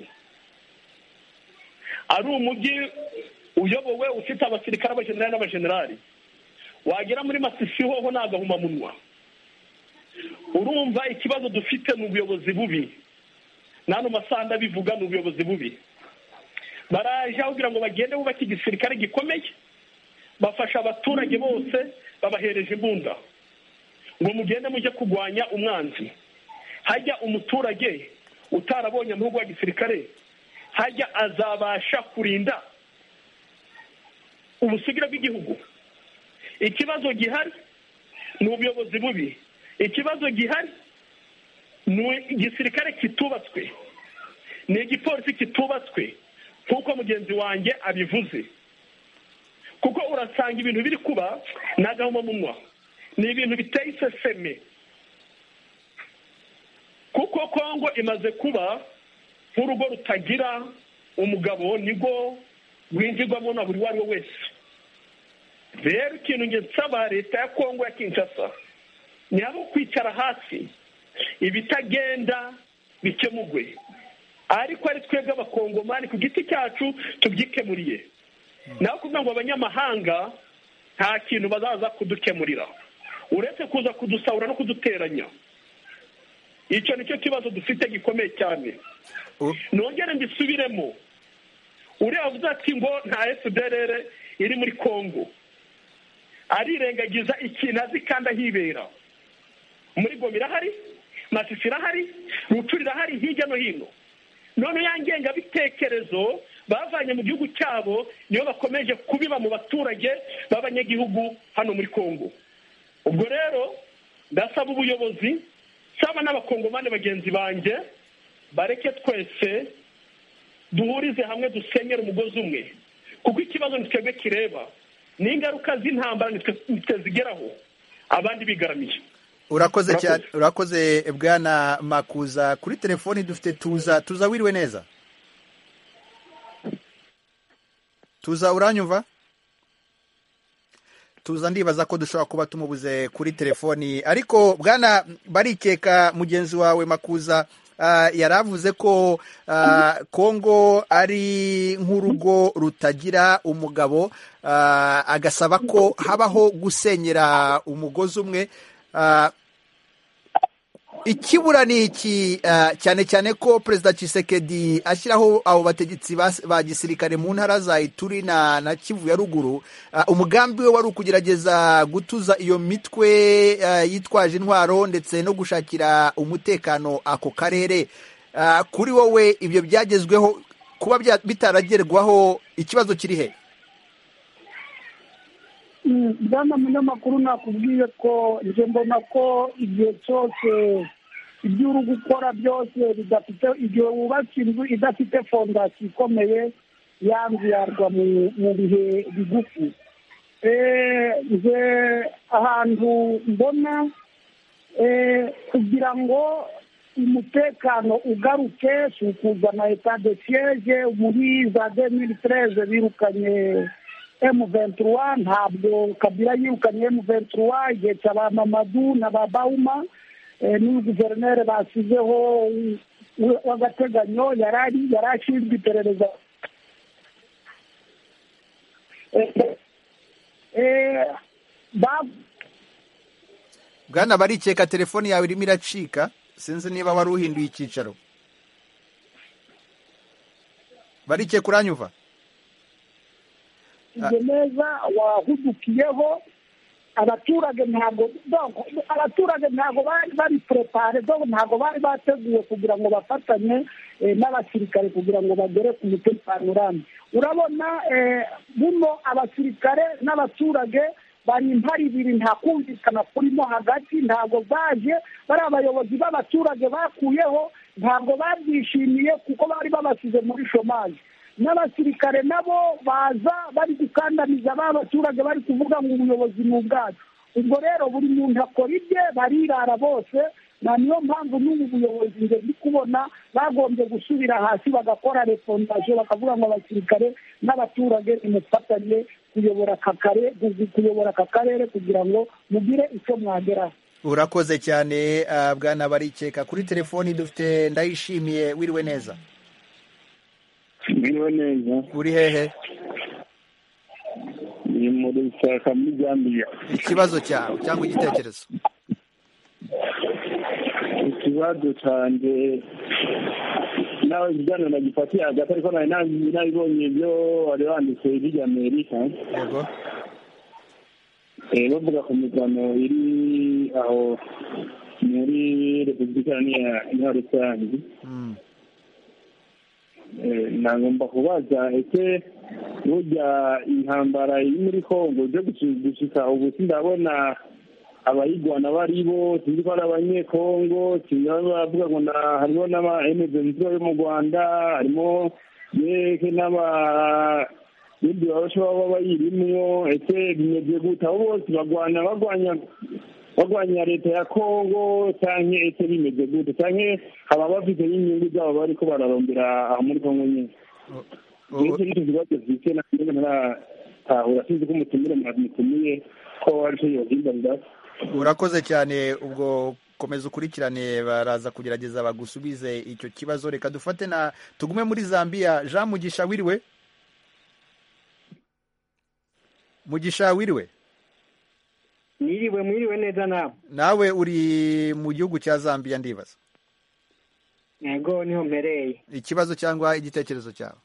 Ari umujyi uyobowe ufite abasirikare abajenerali n'abajenerali. Wagera muri Masisi hoho nagahuma munwa. Urumva ikibazo dufite mu buyobozi bubi. Nano masanda bivuga mu buyobozi bubi. Baraje kugira ngo bagende bubake igisirikare gikomeye, bafasha abaturage bose, babahereje imbunda ngo mugende mujye kugwanya umwanzi. Hajya umuturage utarabonye amahugurwa ya gisirikare, hajya azabasha kurinda ubusigire bw'igihugu? Ikibazo gihari ni ubuyobozi bubi. Ikibazo gihari ni igisirikare kitubatswe, ni igipolisi kitubatswe kuko mugenzi wanjye abivuze. Kuko urasanga ibintu biri kuba nagahuma munwa, ni ibintu biteye iseseme. Kuko Kongo imaze kuba nk'urugo rutagira umugabo, nigo winjirwamo na buri wari we wese. Rero ikintu nge nsaba leta ya Kongo ya Kinshasa ni abo kwicara hasi ibitagenda bikemugwe, ariko ari twebwe abakongomani ku giti cyacu tubyikemuriye. Naho kuvuga ngo abanyamahanga nta kintu bazaza kudukemurira uretse kuza kudusahura no kuduteranya. Icyo nicyo kibazo dufite gikomeye cyane. Nongere mbisubiremo, uriya avuze ati ngo nta F D L R iri muri Kongo, arirengagiza ikintu azi kandi ahibera. Muri Goma irahari, Masisi irahari, Rutshuru irahari, hirya no hino. None yangenga bitekerezo bavanye mu gihugu cyabo niyo bakomeje kubiba mu baturage b'abanyagihugu hano muri Kongo. Ubwo rero ndasaba ubuyobozi, saba n'abakongomani bagenzi banjye, bareke twese duhurize hamwe dusenyera umugozi umwe, kuko ikibazo ni twebwe kireba n'ingaruka z'intambara nitwe zigeraho abandi bigaramiye. urakoze cyane, urakoze bwana Makuza. Kuri telefoni dufite Tuza. Tuza, wiriwe neza? Tuza, uranyumva? Tuza, ndibaza ko dushobora kuba tumubuze kuri telefoni, ariko bwana Barikeka mugenzi wawe Makuza uh, yaravuze ko uh, Kongo ari nk'urugo rutagira umugabo, uh, agasaba ko habaho gusenyera umugozi umwe. Uh, ikibura ni iki? Uh, cyane cyane ko Perezida Tshisekedi ashyiraho abo bategetsi ba gisirikare mu ntara za Ituri na, na Kivu ya ruguru. Uh, umugambi we wari ukugerageza gutuza iyo mitwe uh, yitwaje intwaro ndetse no gushakira umutekano ako karere. Uh, kuri wowe ibyo byagezweho, kuba bitaragerwaho, ikibazo kiri he? bwana munyamakuru, nakubwiye ko nje mbona ko igihe cyose ibyo uri gukora byose bidafite, igihe wubatse inzu idafite fondasiyo ikomeye, yanzu yarwa mu bihe bigufi. nje ahantu mbona kugira ngo umutekano ugaruke si ukuzana etat de siege. Muri za deux mille treize birukanye M vingt-trois, ntabwo Kabila yirukanye M vingt-trois, igihe cya ba Mamadu na ba Bauma ni guverineri basizeho w'agateganyo yarari yarashinzwe iperereza. Bwana Barikeka, telefoni yawe irimo iracika, sinzi niba wari uhinduye icyicaro. Barikeka, uranyumva? ibyo neza wahudukiyeho abaturage ntabwo abaturage ntabwo bari bari prepare, ntabwo bari bateguye kugira ngo bafatanye n'abasirikare kugira ngo bagere ku mutekano urambye. Urabona buno abasirikare n'abaturage bari impari ibiri, nta kumvikana kurimo hagati. Ntabwo baje bari abayobozi b'abaturage bakuyeho, ntabwo babyishimiye kuko bari babasize muri shomaje. N'abasirikare nabo baza bari gukandamiza b'abaturage, bari kuvuga ngo ubuyobozi ni ubwacu. Ubwo rero buri muntu akora ibye, barirara bose. Na niyo mpamvu n'ubu buyobozi nge ndi kubona bagombye gusubira hasi bagakora refondasiyo, bakavuga ngo abasirikare n'abaturage nimufatanye kuyobora akakare kuyobora aka karere kugira ngo mugire icyo mwageraho. Urakoze cyane uh, bwana Barikeka. Kuri telefoni dufite Ndayishimiye. Wiriwe neza? Wiriwe neza. Uri hehe? Ni muri Saka muri Gambia. Ikibazo cyawe cyangwa igitekerezo? Ikibazo cyanjye nawe bijyana na gifatiye hagati, ariko nawe nabibonye ibyo wari wanditse hirya Amerika. Yego. Eh, bavuga ku migano iri aho muri Repubulika ya Rusange. Mm. Nagomba kubaza ese burya intambara iri muri Kongo byo gushika ubu sindabona abayigwana bari bo, sinzi ko ari abanyekongo, sinzi bavuga ngo harimo n'ama M vingt-trois yo mu Rwanda, harimo yeke n'aba bindi babasha baba bayirimwo. Ese bimeze gute? Abo bose bagwana bagwanya bagwanya leta ya Kongo canke ese bimeze gute? Canke aba bafite inyungu zabo bariko bararombera aho muri Kongo nyine? Ese ni ikibazo gifite na kimwe na tahura, sinzi ko umutumire mwamutumiye ko ari cyo yohimba. Urakoze cyane. Ubwo komeza ukurikirane, baraza kugerageza bagusubize icyo kibazo. Reka dufate na tugume muri Zambia. Jean Mugisha, wiriwe? Mugisha, wiriwe? Niriwe, mwiriwe neza nawe. Nawe uri mu gihugu cya Zambia ndibaza? Yego, niho mpereye. Ikibazo cyangwa igitekerezo cyawe?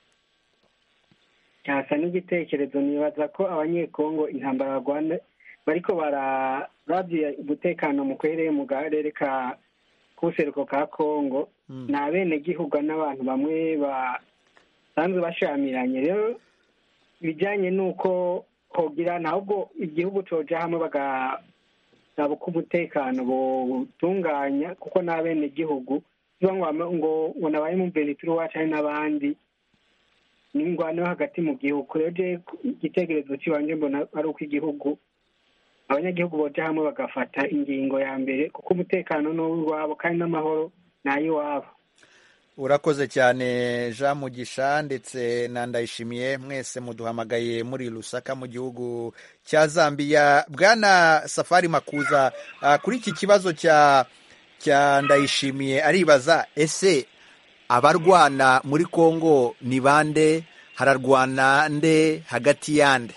Cyasa n'igitekerezo. Nibaza ko abanyekongo intambara Rwanda bariko barabye umutekano mu kwereye mu karere ka kuseruko ka Kongo. Mm. Na bene gihugu n'abantu bamwe basanzwe bashamiranye. Rero bijanye nuko hogira ntabwo igihugu coja hamwe bagasaba ko umutekano butunganya, kuko na bene gihugu ngo ngo nabaye mu Benitru wacu n'abandi n'ingwano hagati mu gihugu. Rero igitekerezo cy'iwanjye mbona ari uko igihugu abanyagihugu boja hamwe bagafata ingingo ya mbere, kuko umutekano ni uw'iwabo kandi n'amahoro ni ay'iwabo. urakoze cyane Jean Mugisha ndetse na Ndayishimiye, mwese muduhamagaye muri Lusaka mu gihugu cya Zambia. Bwana Safari Makuza, uh, kuri iki kibazo cya cya Ndayishimiye aribaza, ese abarwana muri Kongo ni bande? Hararwana nde hagati yande?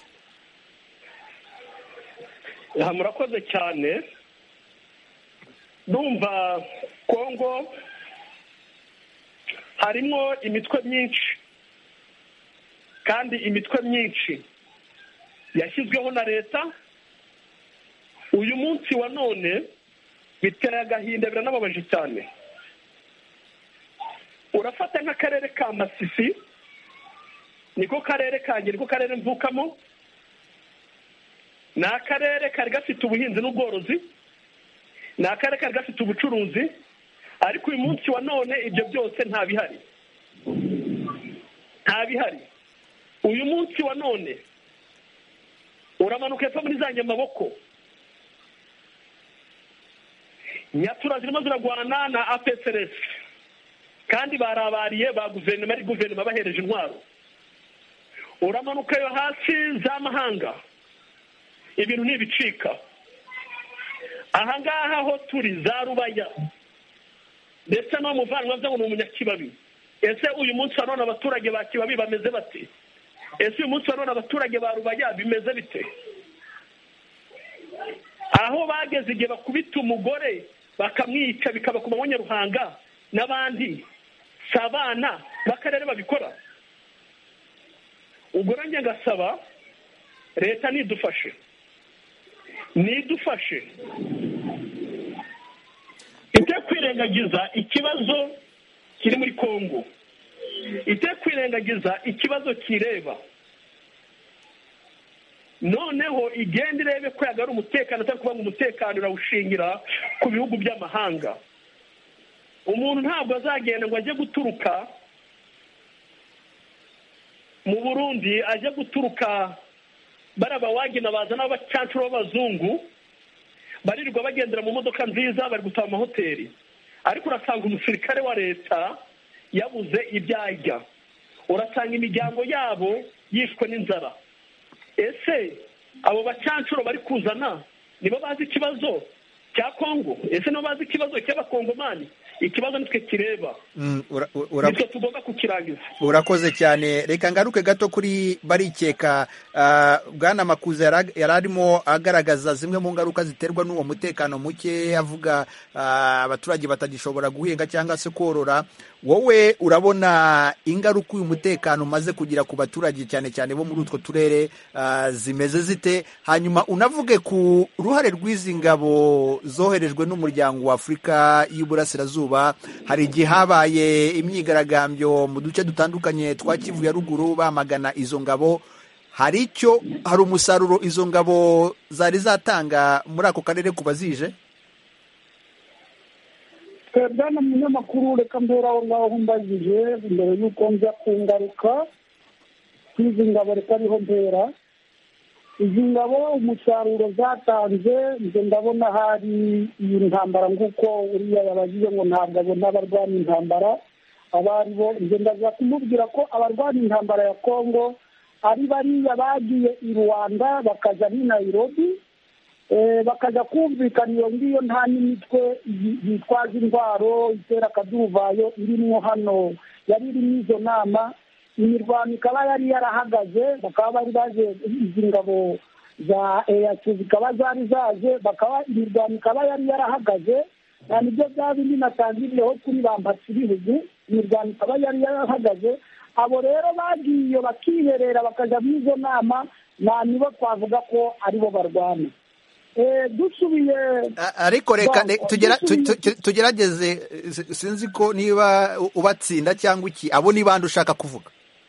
murakoze cyane. Ndumva Kongo harimo imitwe myinshi, kandi imitwe myinshi yashyizweho na leta. Uyu munsi wa none bitera agahinda, biranababaje cyane. Urafata nk'akarere ka Masisi, niko karere kanjye, niko karere mvukamo. Ni akarere kari gafite ubuhinzi n'ubworozi, ni akarere kari gafite ubucuruzi, ariko uyu munsi wa none ibyo byose nta bihari, nta bihari. Uyu munsi wa none uramanuka epfo muri za Nyamaboko, Nyatura zirimo ziragwana na A P C R S, kandi barabariye ba guverinoma, ari guverinoma bahereje intwaro. Uramanuka yo hasi za Mahanga, ibintu ntibicika. Ahangaha ho turi za Rubaya, ndetse no muvanwa byo ni umunyakibabi. Ese uyu munsi wa none abaturage ba Kibabi bameze bate? Ese uyu munsi wa none abaturage ba Rubaya bimeze bite? Aho bageze igihe bakubita umugore bakamwica bikaba ku mabonye Ruhanga n'abandi sabana bakarere babikora. Ubwo nanjye ngasaba leta nidufashe, nidufashe ite kwirengagiza ikibazo kiri muri Kongo, ite kwirengagiza ikibazo kireba. Noneho igenda irebe ko yagara umutekano, atari kuvuga ngo umutekano urawushingira ku bihugu by'amahanga. Umuntu ntabwo azagenda ngo ajye guturuka mu Burundi, ajye guturuka baraba wagina bazana abacancuro b'abazungu, barirwa bagendera mu modoka nziza, bari gutaha amahoteli, ariko urasanga umusirikare wa leta yabuze ibyajya, urasanga imiryango yabo yishwe n'inzara. Ese abo bacancuro bari kuzana nibo bazi ikibazo cya Kongo? Ese nibo bazi ikibazo cy'abakongomani? Ikibazo nitwe kireba, mm, ura, ura, nitwe tugomba kukirangiza. Urakoze cyane. Reka ngaruke gato kuri Barikeka. uh, Bwana Makuza yararimo agaragaza zimwe mu ngaruka ziterwa n'uwo mutekano muke, avuga uh, abaturage batagishobora guhinga cyangwa se korora. Wowe urabona ingaruka uyu mutekano umaze kugira ku baturage cyane cyane bo muri utwo turere uh, zimeze zite? Hanyuma unavuge ku ruhare rw'izi ngabo zoherejwe n'umuryango wa Afurika y'Uburasirazuba. Hari igihe habaye imyigaragambyo mu duce dutandukanye twa Kivu ya ruguru bamagana izo ngabo. Hari icyo hari umusaruro izo ngabo zari zatanga muri ako karere kuba zije? Bwana munyamakuru, reka mbera aho ngaho mbajije mbere y'uko njya ku ngaruka izi ngabo, reka ariho mbera. Izi ngabo umusaruro zatanze, njye ndabona hari iyi ntambara nk'uko uriya yabajije ngo ntabwo abona abarwanya intambara abari bo. Njye ndaza kumubwira ko abarwanya intambara ya Kongo ari bariya bagiye i Rwanda bakaja ni Nairobi, bakajya kumvikana iyo ngiyo nta n'imitwe yitwaza intwaro itera akaduruvayo irimo hano, yari irimo izo nama. Imirwano ikaba yari yarahagaze, bakaba bari baje izi ngabo za EAC zikaba zari zaje, bakaba imirwano ikaba yari yarahagaze. Nta nibyo bya bindi natangiriyeho kuri bambatse ibihugu, imirwano ikaba yari yarahagaze. Abo rero bagiye bakiherera bakajya muri izo nama, nta nibo twavuga ko aribo barwana. Dusubiye ariko reka tugerageze, sinzi ko niba ubatsinda cyangwa iki, abo ni bande ushaka kuvuga?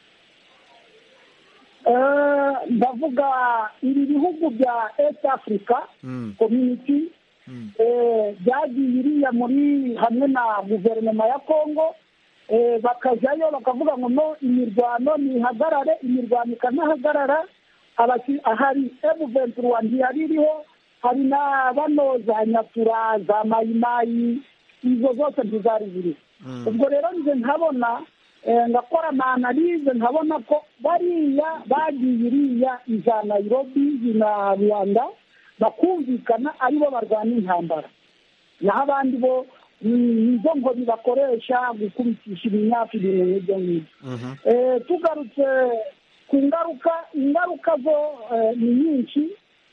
ndavuga ibi bihugu bya East Africa Community byagiye iriya muri hamwe na guverinoma ya Kongo, bakajyayo bakavuga ngo no imirwano ntihagarare, imirwano ikanahagarara. Hari emu ventura ntiyari iriho, hari na bano za nyatura za mayimayi, izo zose ntizari ziriho. ubwo rero nje nkabona ngakora amanalize nkabona ko bariya bagiye iriya iza Nairobi na Rwanda bakumvikana aribo barwana intambara, naho abandi bo nizo ngo bibakoresha gukubitisha imyaka ibintu nk'ibyo ngibyo. Tugarutse ku ngaruka, ingaruka zo ni nyinshi.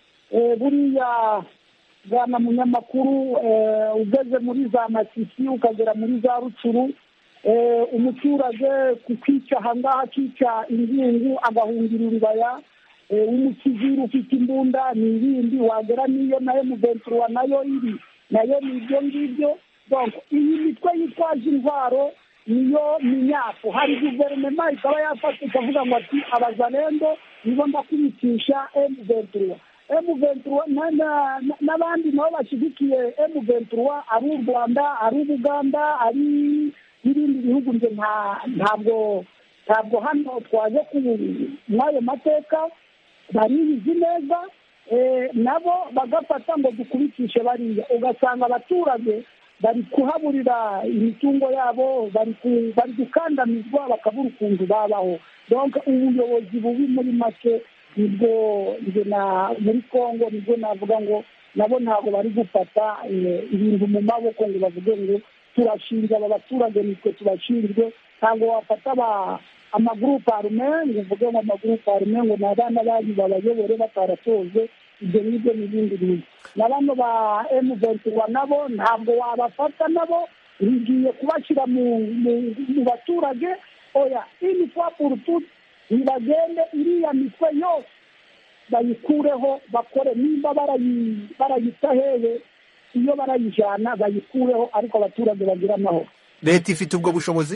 Buriya bwana munyamakuru, ugeze muri za Masisi ukagera muri za Rucuru, umuturage kukwica ahangaha akica ingungu agahungira urubaya, umukizuru ufite imbunda ni ibindi, wagera n'iyo na emu ventura nayo iri nayo ni ibyo ngibyo. Iyi mitwe yitwaje intwaro niyo minyafu. Hari guverinoma ikaba yafata ikavuga ngo ati abazalendo nibo ndakubitisha emu ventura. emu ventura n'abandi nabo bashyigikiye emu ventura, ari u Rwanda, ari Uganda, ari n'ibindi bihugu. nge ntabwo ntabwo hano twaje mw'ayo mateka, baribizi neza, nabo bagafata ngo dukubitishe bariya, ugasanga abaturage bari kuhaburira imitungo yabo, bari gukandamizwa bakabura ukuntu babaho. donc ubuyobozi bubi muri make nibwo muri Congo nibwo navuga ngo nabo ntabwo bari gufata ibintu mu maboko ngo bavuge ngo turashinja aba baturage nitwe tubashinzwe. ntabwo wafata amagurupe arume ngo uvuge ngo amagurupe arume ngo ni abana banyu babayobore bataratoze. ibyo ngibyo n'ibindi bintu. na bano ba emu ventura nabo ntabwo wabafata, nabo bigiye kubashyira mu baturage. oya ini fois pour toutes nibagende iriya mitwe yose bayikureho, bakore nimba barayita hehe, iyo barayijana bayikureho, ariko abaturage bagira amahoro. leta ifite ubwo bushobozi?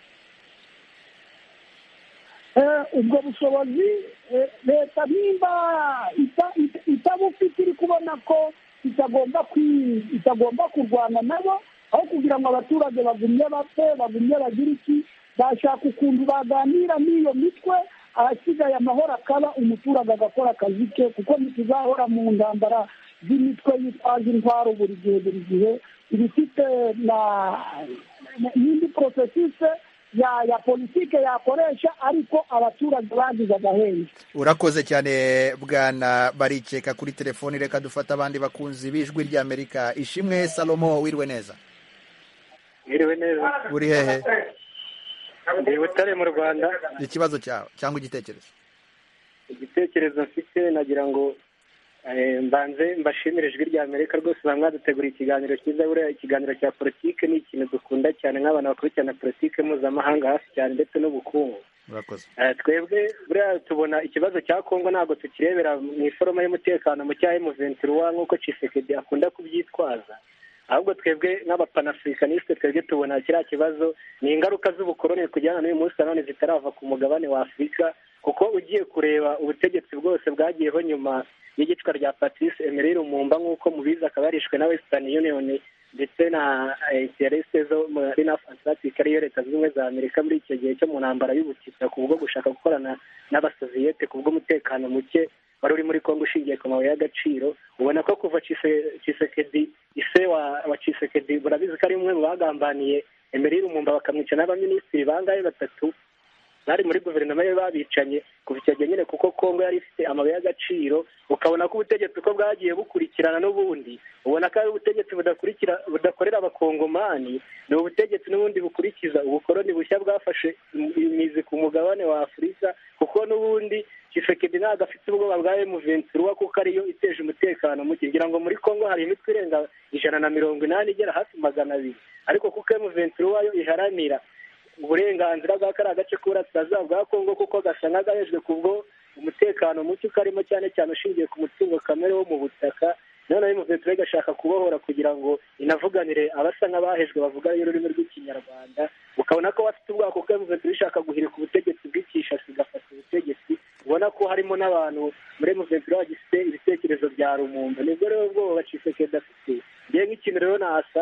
ubwo bushobozi leta nimba itabufite, iri kubona ko itagomba kurwana nabo, aho kugira ngo abaturage bagumye bapfe, bagumye bagire iki, bashaka ukuntu baganira n'iyo mitwe, ahasigaye amahoro akaba, umuturage agakora akazi ke, kuko ntituzahora mu ntambara z'imitwe yitwaje intwaro buri gihe buri gihe. ibifite n'indi porosesise ya ya politike yakoresha, ariko abaturage bagize agahenge. Urakoze cyane bwana Barikeka kuri telefoni. Reka dufata abandi bakunzi b'ijwi ry'Amerika. Ishimwe Salomo, wirwe neza? Wirwe neza. Uri hehe? Ndi Butare mu Rwanda. Ikibazo cyawe cyangwa igitekerezo? Igitekerezo mfite, nagira ngo mbanze mbashimire ijwi ry'Amerika rwose, mwaduteguriye ikiganiro cyiza. Buriya ikiganiro cya politike ni ikintu dukunda cyane nk'abantu bakurikirana politike mpuzamahanga hafi cyane, ndetse n'ubukungu. Twebwe buriya tubona ikibazo cya Kongo ntabwo tukirebera mu iforoma y'umutekano mu cya emu ventura nk'uko Tshisekedi akunda kubyitwaza, ahubwo twebwe nk'abapanafricaniste twebwe tubona kiriya kibazo ni ingaruka z'ubukoroni kujyana n'uyu munsi nanone zitarava ku mugabane wa Afurika. kuko ugiye kureba ubutegetsi bwose bwagiyeho nyuma y'igicwa rya Patrice Emery Lumumba nk'uko mubizi, akaba yarishwe na Western Union ndetse na intereste zo muri North Atlantic, ariyo leta z'ubumwe za Amerika muri icyo gihe cyo mu ntambara y'ubutita, kubwo gushaka gukorana n'abasoviyete kubw'umutekano muke wari uri muri Kongo ushingiye ku mabuye y'agaciro. Ubona ko kuva Tshisekedi ise wa wa Tshisekedi burabizi ko ari umwe mu bagambaniye Emery Lumumba, bakamwica n'abaminisitiri bangaye batatu bari muri guverinoma ye babicanye kuva icyo gihe nyine, kuko Kongo yari ifite amabuye y'agaciro. Ukabona ko ubutegetsi uko bwagiye bukurikirana n'ubundi, ubona ko ari ubutegetsi budakurikira budakorera abakongomani, ni ubutegetsi n'ubundi bukurikiza ubukoroni bushya bwafashe imizi ku mugabane wa Afurika, kuko n'ubundi Tshisekedi ntabwo afite ubwoba bwa emu ventura kuko ariyo iteje umutekano muke. Ngira ngo muri Kongo hari imitwe irenga ijana na mirongo inani igera hafi magana abiri, ariko kuko emu ventura yo iharanira uburenganzira bwa kariya gace k'uburasirazuba bwa Kongo, kuko gasa nk'agahejwe kubwo umutekano muke ukarimo, cyane cyane ushingiye ku mutungo kamere wo mu butaka. noneho emu ventura igashaka kubohora kugira ngo inavuganire abasa nk'abahejwe bavuga ururimi rw'ikinyarwanda. ukabona ko bafite ubwako kuko emu ventura ishaka guhirika ubutegetsi bw'ikishasi igafata ubutegetsi. ubona ko harimo n'abantu muri emu ventura bagifite ibitekerezo bya Lumumba. nibwo rero ubwoba Tshisekedi afite. ngiye nk'ikintu rero nasaba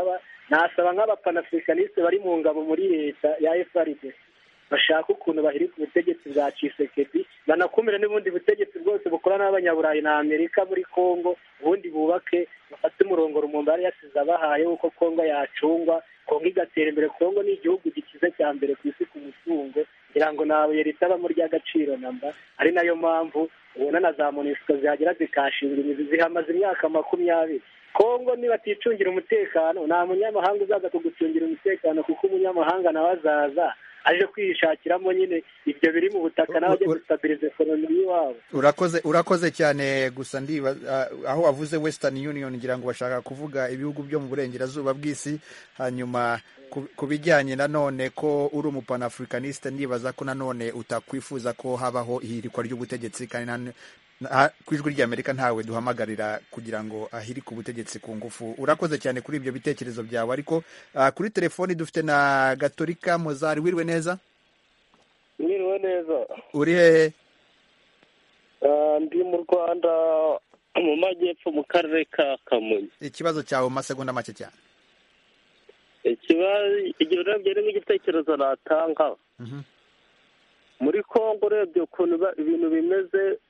nasaba nk'abapanafricaniste bari mu ngabo muri leta ya F R D C bashaka ukuntu bahirika ubutegetsi bwa Tshisekedi banakumira n'ubundi butegetsi bwose bukorana n'abanyaburayi na Amerika muri Kongo, ubundi bubake bafate umurongo Lumumba yari yasize abahaye uko Kongo yacungwa, Kongo igatera imbere. Kongo ni igihugu gikize cya mbere ku isi ku mutungo, kugira ngo nawe yari itabamo ry'agaciro namba. Ari nayo mpamvu ubona na za MONUSCO zihagera zikashinga imizi, zihamaze imyaka makumyabiri. Kongo niba aticungira umutekano nta munyamahanga uzaza kugucungira umutekano, kuko umunyamahanga nawe azaza aje kwishakiramo nyine ibyo biri mu butaka nawe ajya gustabiriza ekonomi y'iwabo. urakoze urakoze cyane. Gusa ndiba uh, aho wavuze Western Union ngira ngo bashaka kuvuga ibihugu byo mu burengerazuba bw'isi. Hanyuma ku bijyanye nanone ko uri umupanafricaniste, ndibaza ko nanone utakwifuza ko habaho ihirikwa ry'ubutegetsi, kandi ku ijwi ry'Amerika ntawe duhamagarira kugira ngo ahirike ubutegetsi ku ngufu. Urakoze cyane kuri ibyo bitekerezo byawe. Ariko uh, kuri telefoni dufite na Gatolika Mozari. Wiriwe neza? Wiriwe neza. Uri hehe? Uh, ndi mu Rwanda mu majyepfo mu karere ka Kamonyi. Ikibazo cyawe mu masegonda make cyane. Ikibazo igihe urebye n'igitekerezo natanga. Mhm. Muri Kongo urebye ukuntu ibintu bimeze,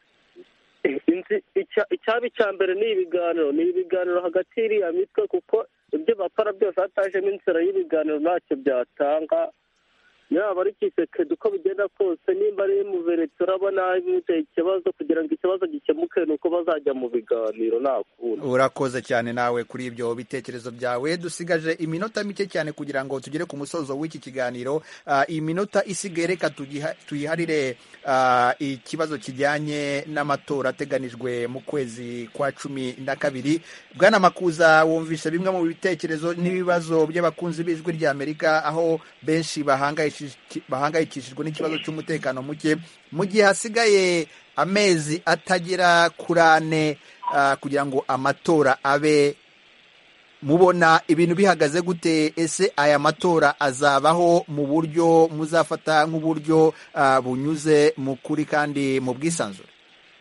icyaba icya mbere ni ibiganiro ni ibiganiro hagati y'iriya mitwe, kuko ibyo bapara byose hatajemo inzira y'ibiganiro ntacyo byatanga. Yaba ari Tshisekedi uko bigenda kose, nimba ari Muvereti urabona biteye ikibazo, kugira ngo ikibazo gikemuke ni uko bazajya mu biganiro nta kundi. Urakoze cyane nawe kuri ibyo bitekerezo byawe. Dusigaje iminota mike cyane kugira ngo tugere ku musozo w'iki kiganiro. Uh, iyi minota isigaye reka tuyiharire uh, ikibazo kijyanye n'amatora ateganijwe mu kwezi kwa cumi na kabiri. Bwana Makuza, wumvisha bimwe mu bitekerezo n'ibibazo by'abakunzi b'ijwi ry'Amerika, aho benshi bahangayishije bahangayikishijwe n'ikibazo cy'umutekano muke, mu gihe hasigaye amezi atagera kuri ane uh, kugira ngo amatora abe. Mubona ibintu bihagaze gute? Ese aya matora azabaho mu buryo muzafata nk'uburyo uh, bunyuze mu kuri kandi mu bwisanzure?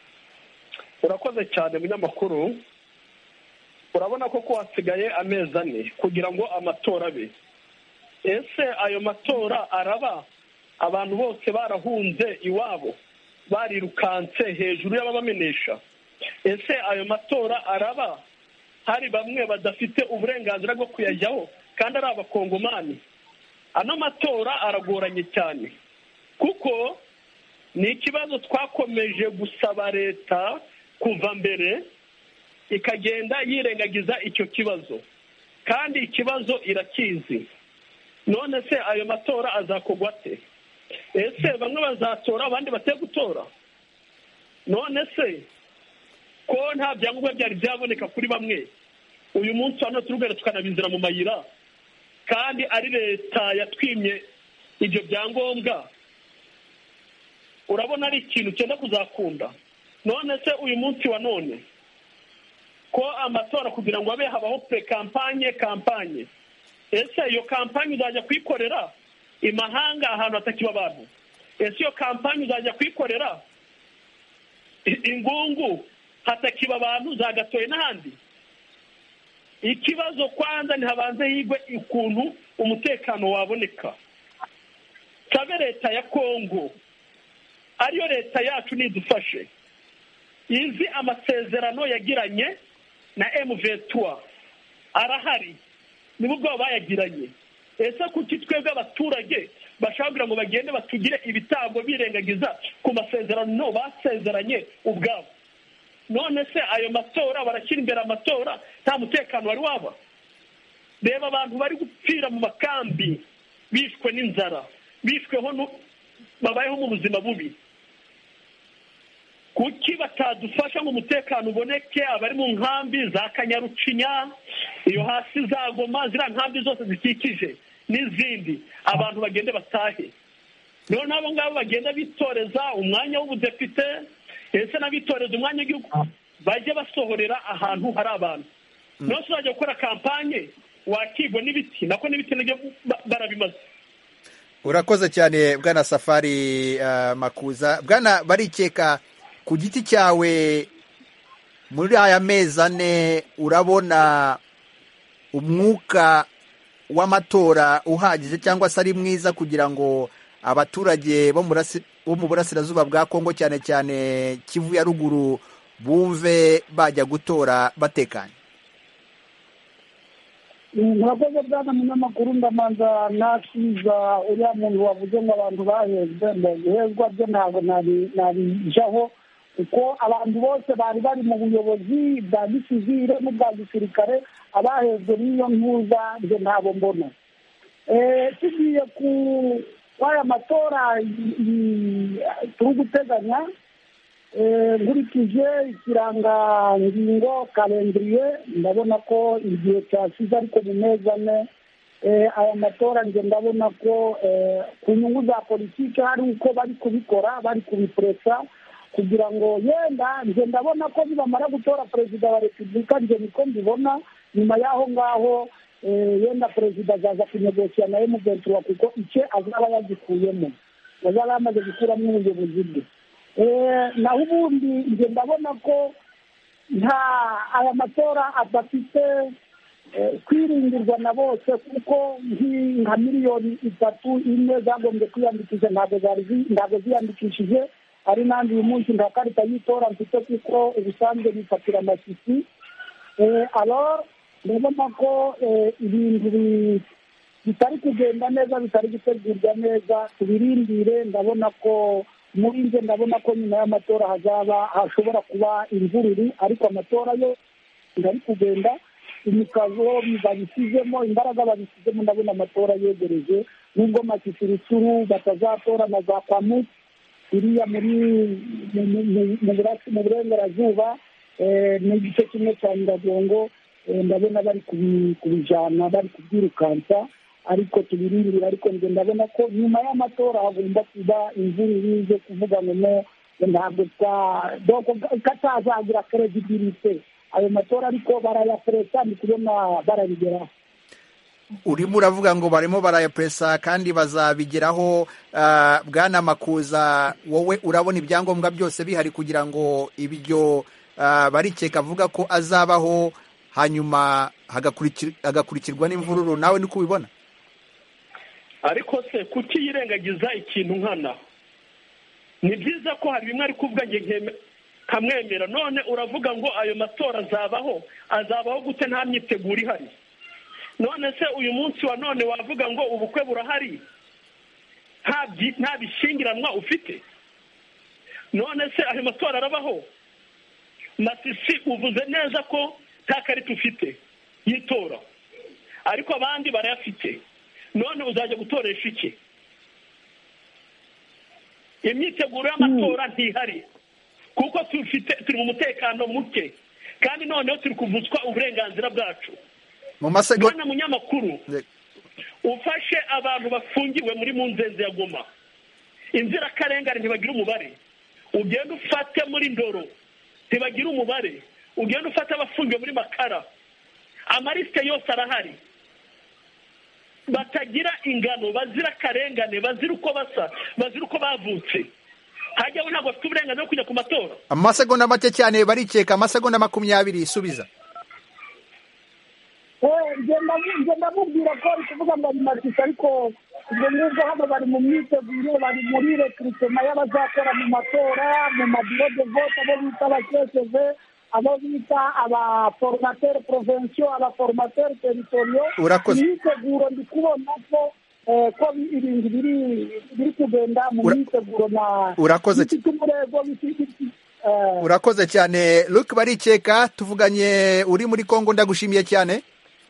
Urakoze cyane munyamakuru. Urabona ko ko hasigaye amezi ane kugira ngo amatora abe. Ese ayo matora araba abantu bose barahunze iwabo barirukanse hejuru y'ababamenesha? Ese ayo matora araba hari bamwe badafite uburenganzira bwo kuyajyaho kandi ari abakongomani? Ano matora aragoranye cyane, kuko ni ikibazo twakomeje gusaba leta kuva mbere, ikagenda yirengagiza icyo kibazo, kandi ikibazo irakizi. None se ayo matora azakogwa ate? Ese bamwe bazatora abandi bate gutora? None se ko nta byangombwa byari byaboneka kuri bamwe, uyu munsi hano turugera tukanabinzira mu mayira, kandi ari leta yatwimye ibyo byangombwa? Urabona ari ikintu cyenda kuzakunda? None se uyu munsi wa none ko amatora kugira ngo abe habaho pre kampanye kampanye, ese iyo kampanye uzajya kwikorera imahanga ahantu hatakiba abantu? Ese iyo kampanye uzajya kwikorera ingungu hatakiba abantu zagatoye n'ahandi? Ikibazo kwanza ntihabanze yigwe ukuntu umutekano waboneka. Sabe leta ya Kongo ariyo leta yacu nidufashe, izi amasezerano yagiranye na M vingt trois arahari, nibo ubwo bayagiranye. Ese kuki twebwe abaturage bashaka kugira ngo bagende batugire ibitambo birengagiza ku masezerano basezeranye ubwabo? None se ayo matora barashyira imbere amatora nta mutekano wari waba? Reba abantu bari gupfira mu makambi, bishwe n'inzara, bishweho babayeho mu buzima bubi. Kuki batadufasha mu mutekano uboneke? Abari mu nkambi za Kanyarucinya, iyo hasi za Goma, ziriya nkambi zose zikikije n'izindi, abantu bagende batahe. None abo ngabo bagenda bitoreza umwanya w'ubudepite, ese n'abitoreza umwanya w'igihugu bajye basohorera ahantu hari abantu. None se bajya gukora kampanye wakigwa n'ibiti, nako n'ibiti nabyo barabimaze. Urakoze cyane Bwana Safari uh, Makuza. Bwana Barikeka, ku giti cyawe muri aya mezi ane urabona umwuka w'amatora uhagije cyangwa se ari mwiza kugira ngo abaturage bo mu burasirazuba bwa Kongo cyane cyane Kivu ya ruguru bumve bajya gutora batekanye? murakoze bwana munyamakuru, ndamanza nasubiza uriya muntu wavuze ngo abantu bahezwe, ngo guhezwa byo ntabwo nabijaho, kuko abantu bose bari bari mu buyobozi bwa gisivire n'ubwa gisirikare, abahezwe n'iyo ntuza nje ntabwo mbona. tugiye ku aya matora turi guteganya, nkurikije ikirangangingo kalendriye ndabona ko igihe cyashize, ariko mu mezi ane aya matora nge ndabona ko ku nyungu za politiki hari uko bari kubikora, bari kubipuresa kugira ngo yenda nge ndabona ko nibamara gutora perezida wa repubulika, nge niko mbibona, nyuma y'aho ngaho yenda perezida azaza kunegosiya na emu ventura kuko icye azaba yagikuyemo, azaba yamaze gukuramo ubuyobozi bwe. naho ubundi nge ndabona ko nta aya matora adafite kwiringirwa na bose, kuko nka miliyoni itatu imwe zagombye kwiyandikisha ntabwo ziyandikishije, ari n'andi uyu munsi nta karita y'itora mfite kuko ubusanzwe bifatira amashyitsi. alors ndabona ko ibintu bitari kugenda neza, bitari gutegurwa neza, tubirindire. ndabona ko muri nge ndabona ko nyuma y'amatora hazaba hashobora kuba imvururu, ariko amatora yo ntari kugenda, imikazo babisizemo imbaraga, babisizemo ndabona amatora yegereje, nubwo makisirisuru batazatora na za kwamuti iriya muri mu burengerazuba n'igice kimwe cya Nyiragongo, ndabona bari kubijana, bari kubyirukansa, ariko tubirindira. ariko nge ndabona ko nyuma y'amatora hagomba kuba imvururu zo kuvuga ngo ntabwo katazagira credibility ayo matora, ariko barayapresa, ndi kubona barabigeraho. urimo uravuga ngo barimo barayapresa kandi bazabigeraho. Bwana Makuza, wowe urabona ibyangombwa byose bihari kugira ngo ibyo barikeka avuga ko azabaho hanyuma hagakurikirwa n'imvururu? nawe niko ubibona? ariko se kuki yirengagiza ikintu nkana? ni byiza ko hari bimwe ari kuvuga nge kamwemera, none uravuga ngo ayo matora azabaho. azabaho gute nta myiteguro ihari? none se uyu munsi wa none wavuga ngo ubukwe burahari nta bishingiranwa ufite? none se ayo matora arabaho? Masisi uvuze neza ko nta karita ufite yitora, ariko abandi barayafite. none uzajya gutoresha iki? imyiteguro y'amatora ntihari, kuko turi mu mutekano muke, kandi noneho turi kuvutswa uburenganzira bwacu. Bwana munyamakuru, ufashe abantu bafungiwe muri mu nzenze ya Goma, inzirakarengane ntibagira umubare, ugenda ufate muri Ndoro ntibagira umubare, ugenda ufate abafungiwe muri Makara, amarisite yose arahari, batagira ingano, bazira karengane, bazira uko basa, bazira uko bavutse. hajyaho ntabwo bafite uburenganzira bwo kujya ku matora. amasegonda make cyane barikeka, amasegonda makumyabiri, subiza. ngenda mubwira ko ari kuvuga ngo ari Masisi, ariko ubwo ngubwo hano bari mu myiteguro, bari muri rekrutema y'abazakora mu matora, mu mabiro de vote, abo bita abakeseve, abo bita abaformateri provinciaux, abaformateri territoriaux. imyiteguro ndi kubona ko ko ibintu biri kugenda mu myiteguro na urakoze urakoze cyane. Luke barikeka, tuvuganye uri muri Kongo, ndagushimiye cyane.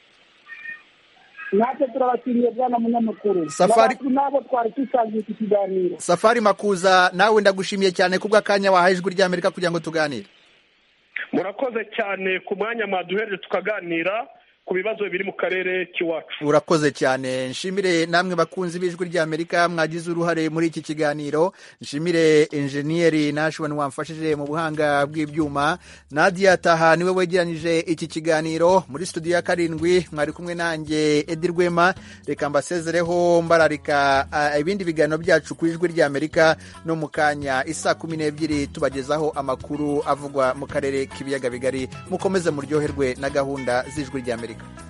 natwe turabashimiye bwana munyamakuru, Safari nabo twari tusangiye iki kiganiro. Safari Makuza, nawe ndagushimiye cyane kubw'akanya wahaye Ijwi ry'Amerika kugira ngo tuganire. murakoze cyane ku mwanya mwaduhereje tukaganira ku bibazo biri mu karere k'iwacu. Urakoze cyane. Nshimire namwe bakunzi b'Ijwi ry'Amerika mwagize uruhare muri iki kiganiro. Nshimire enjeniyeri Nashwan wamfashije mu buhanga bw'ibyuma. Nadia Taha niwe wegeranyije iki kiganiro. Muri studio ya karindwi mwari kumwe nanjye Edi Rwema. Reka mbasezereho mbararika uh, ibindi biganiro byacu ku Ijwi ry'Amerika no mu kanya isa kumi n'ebyiri tubagezaho amakuru avugwa mu karere k'ibiyaga bigari. Mukomeze muryoherwe na gahunda z'Ijwi ry'Amerika.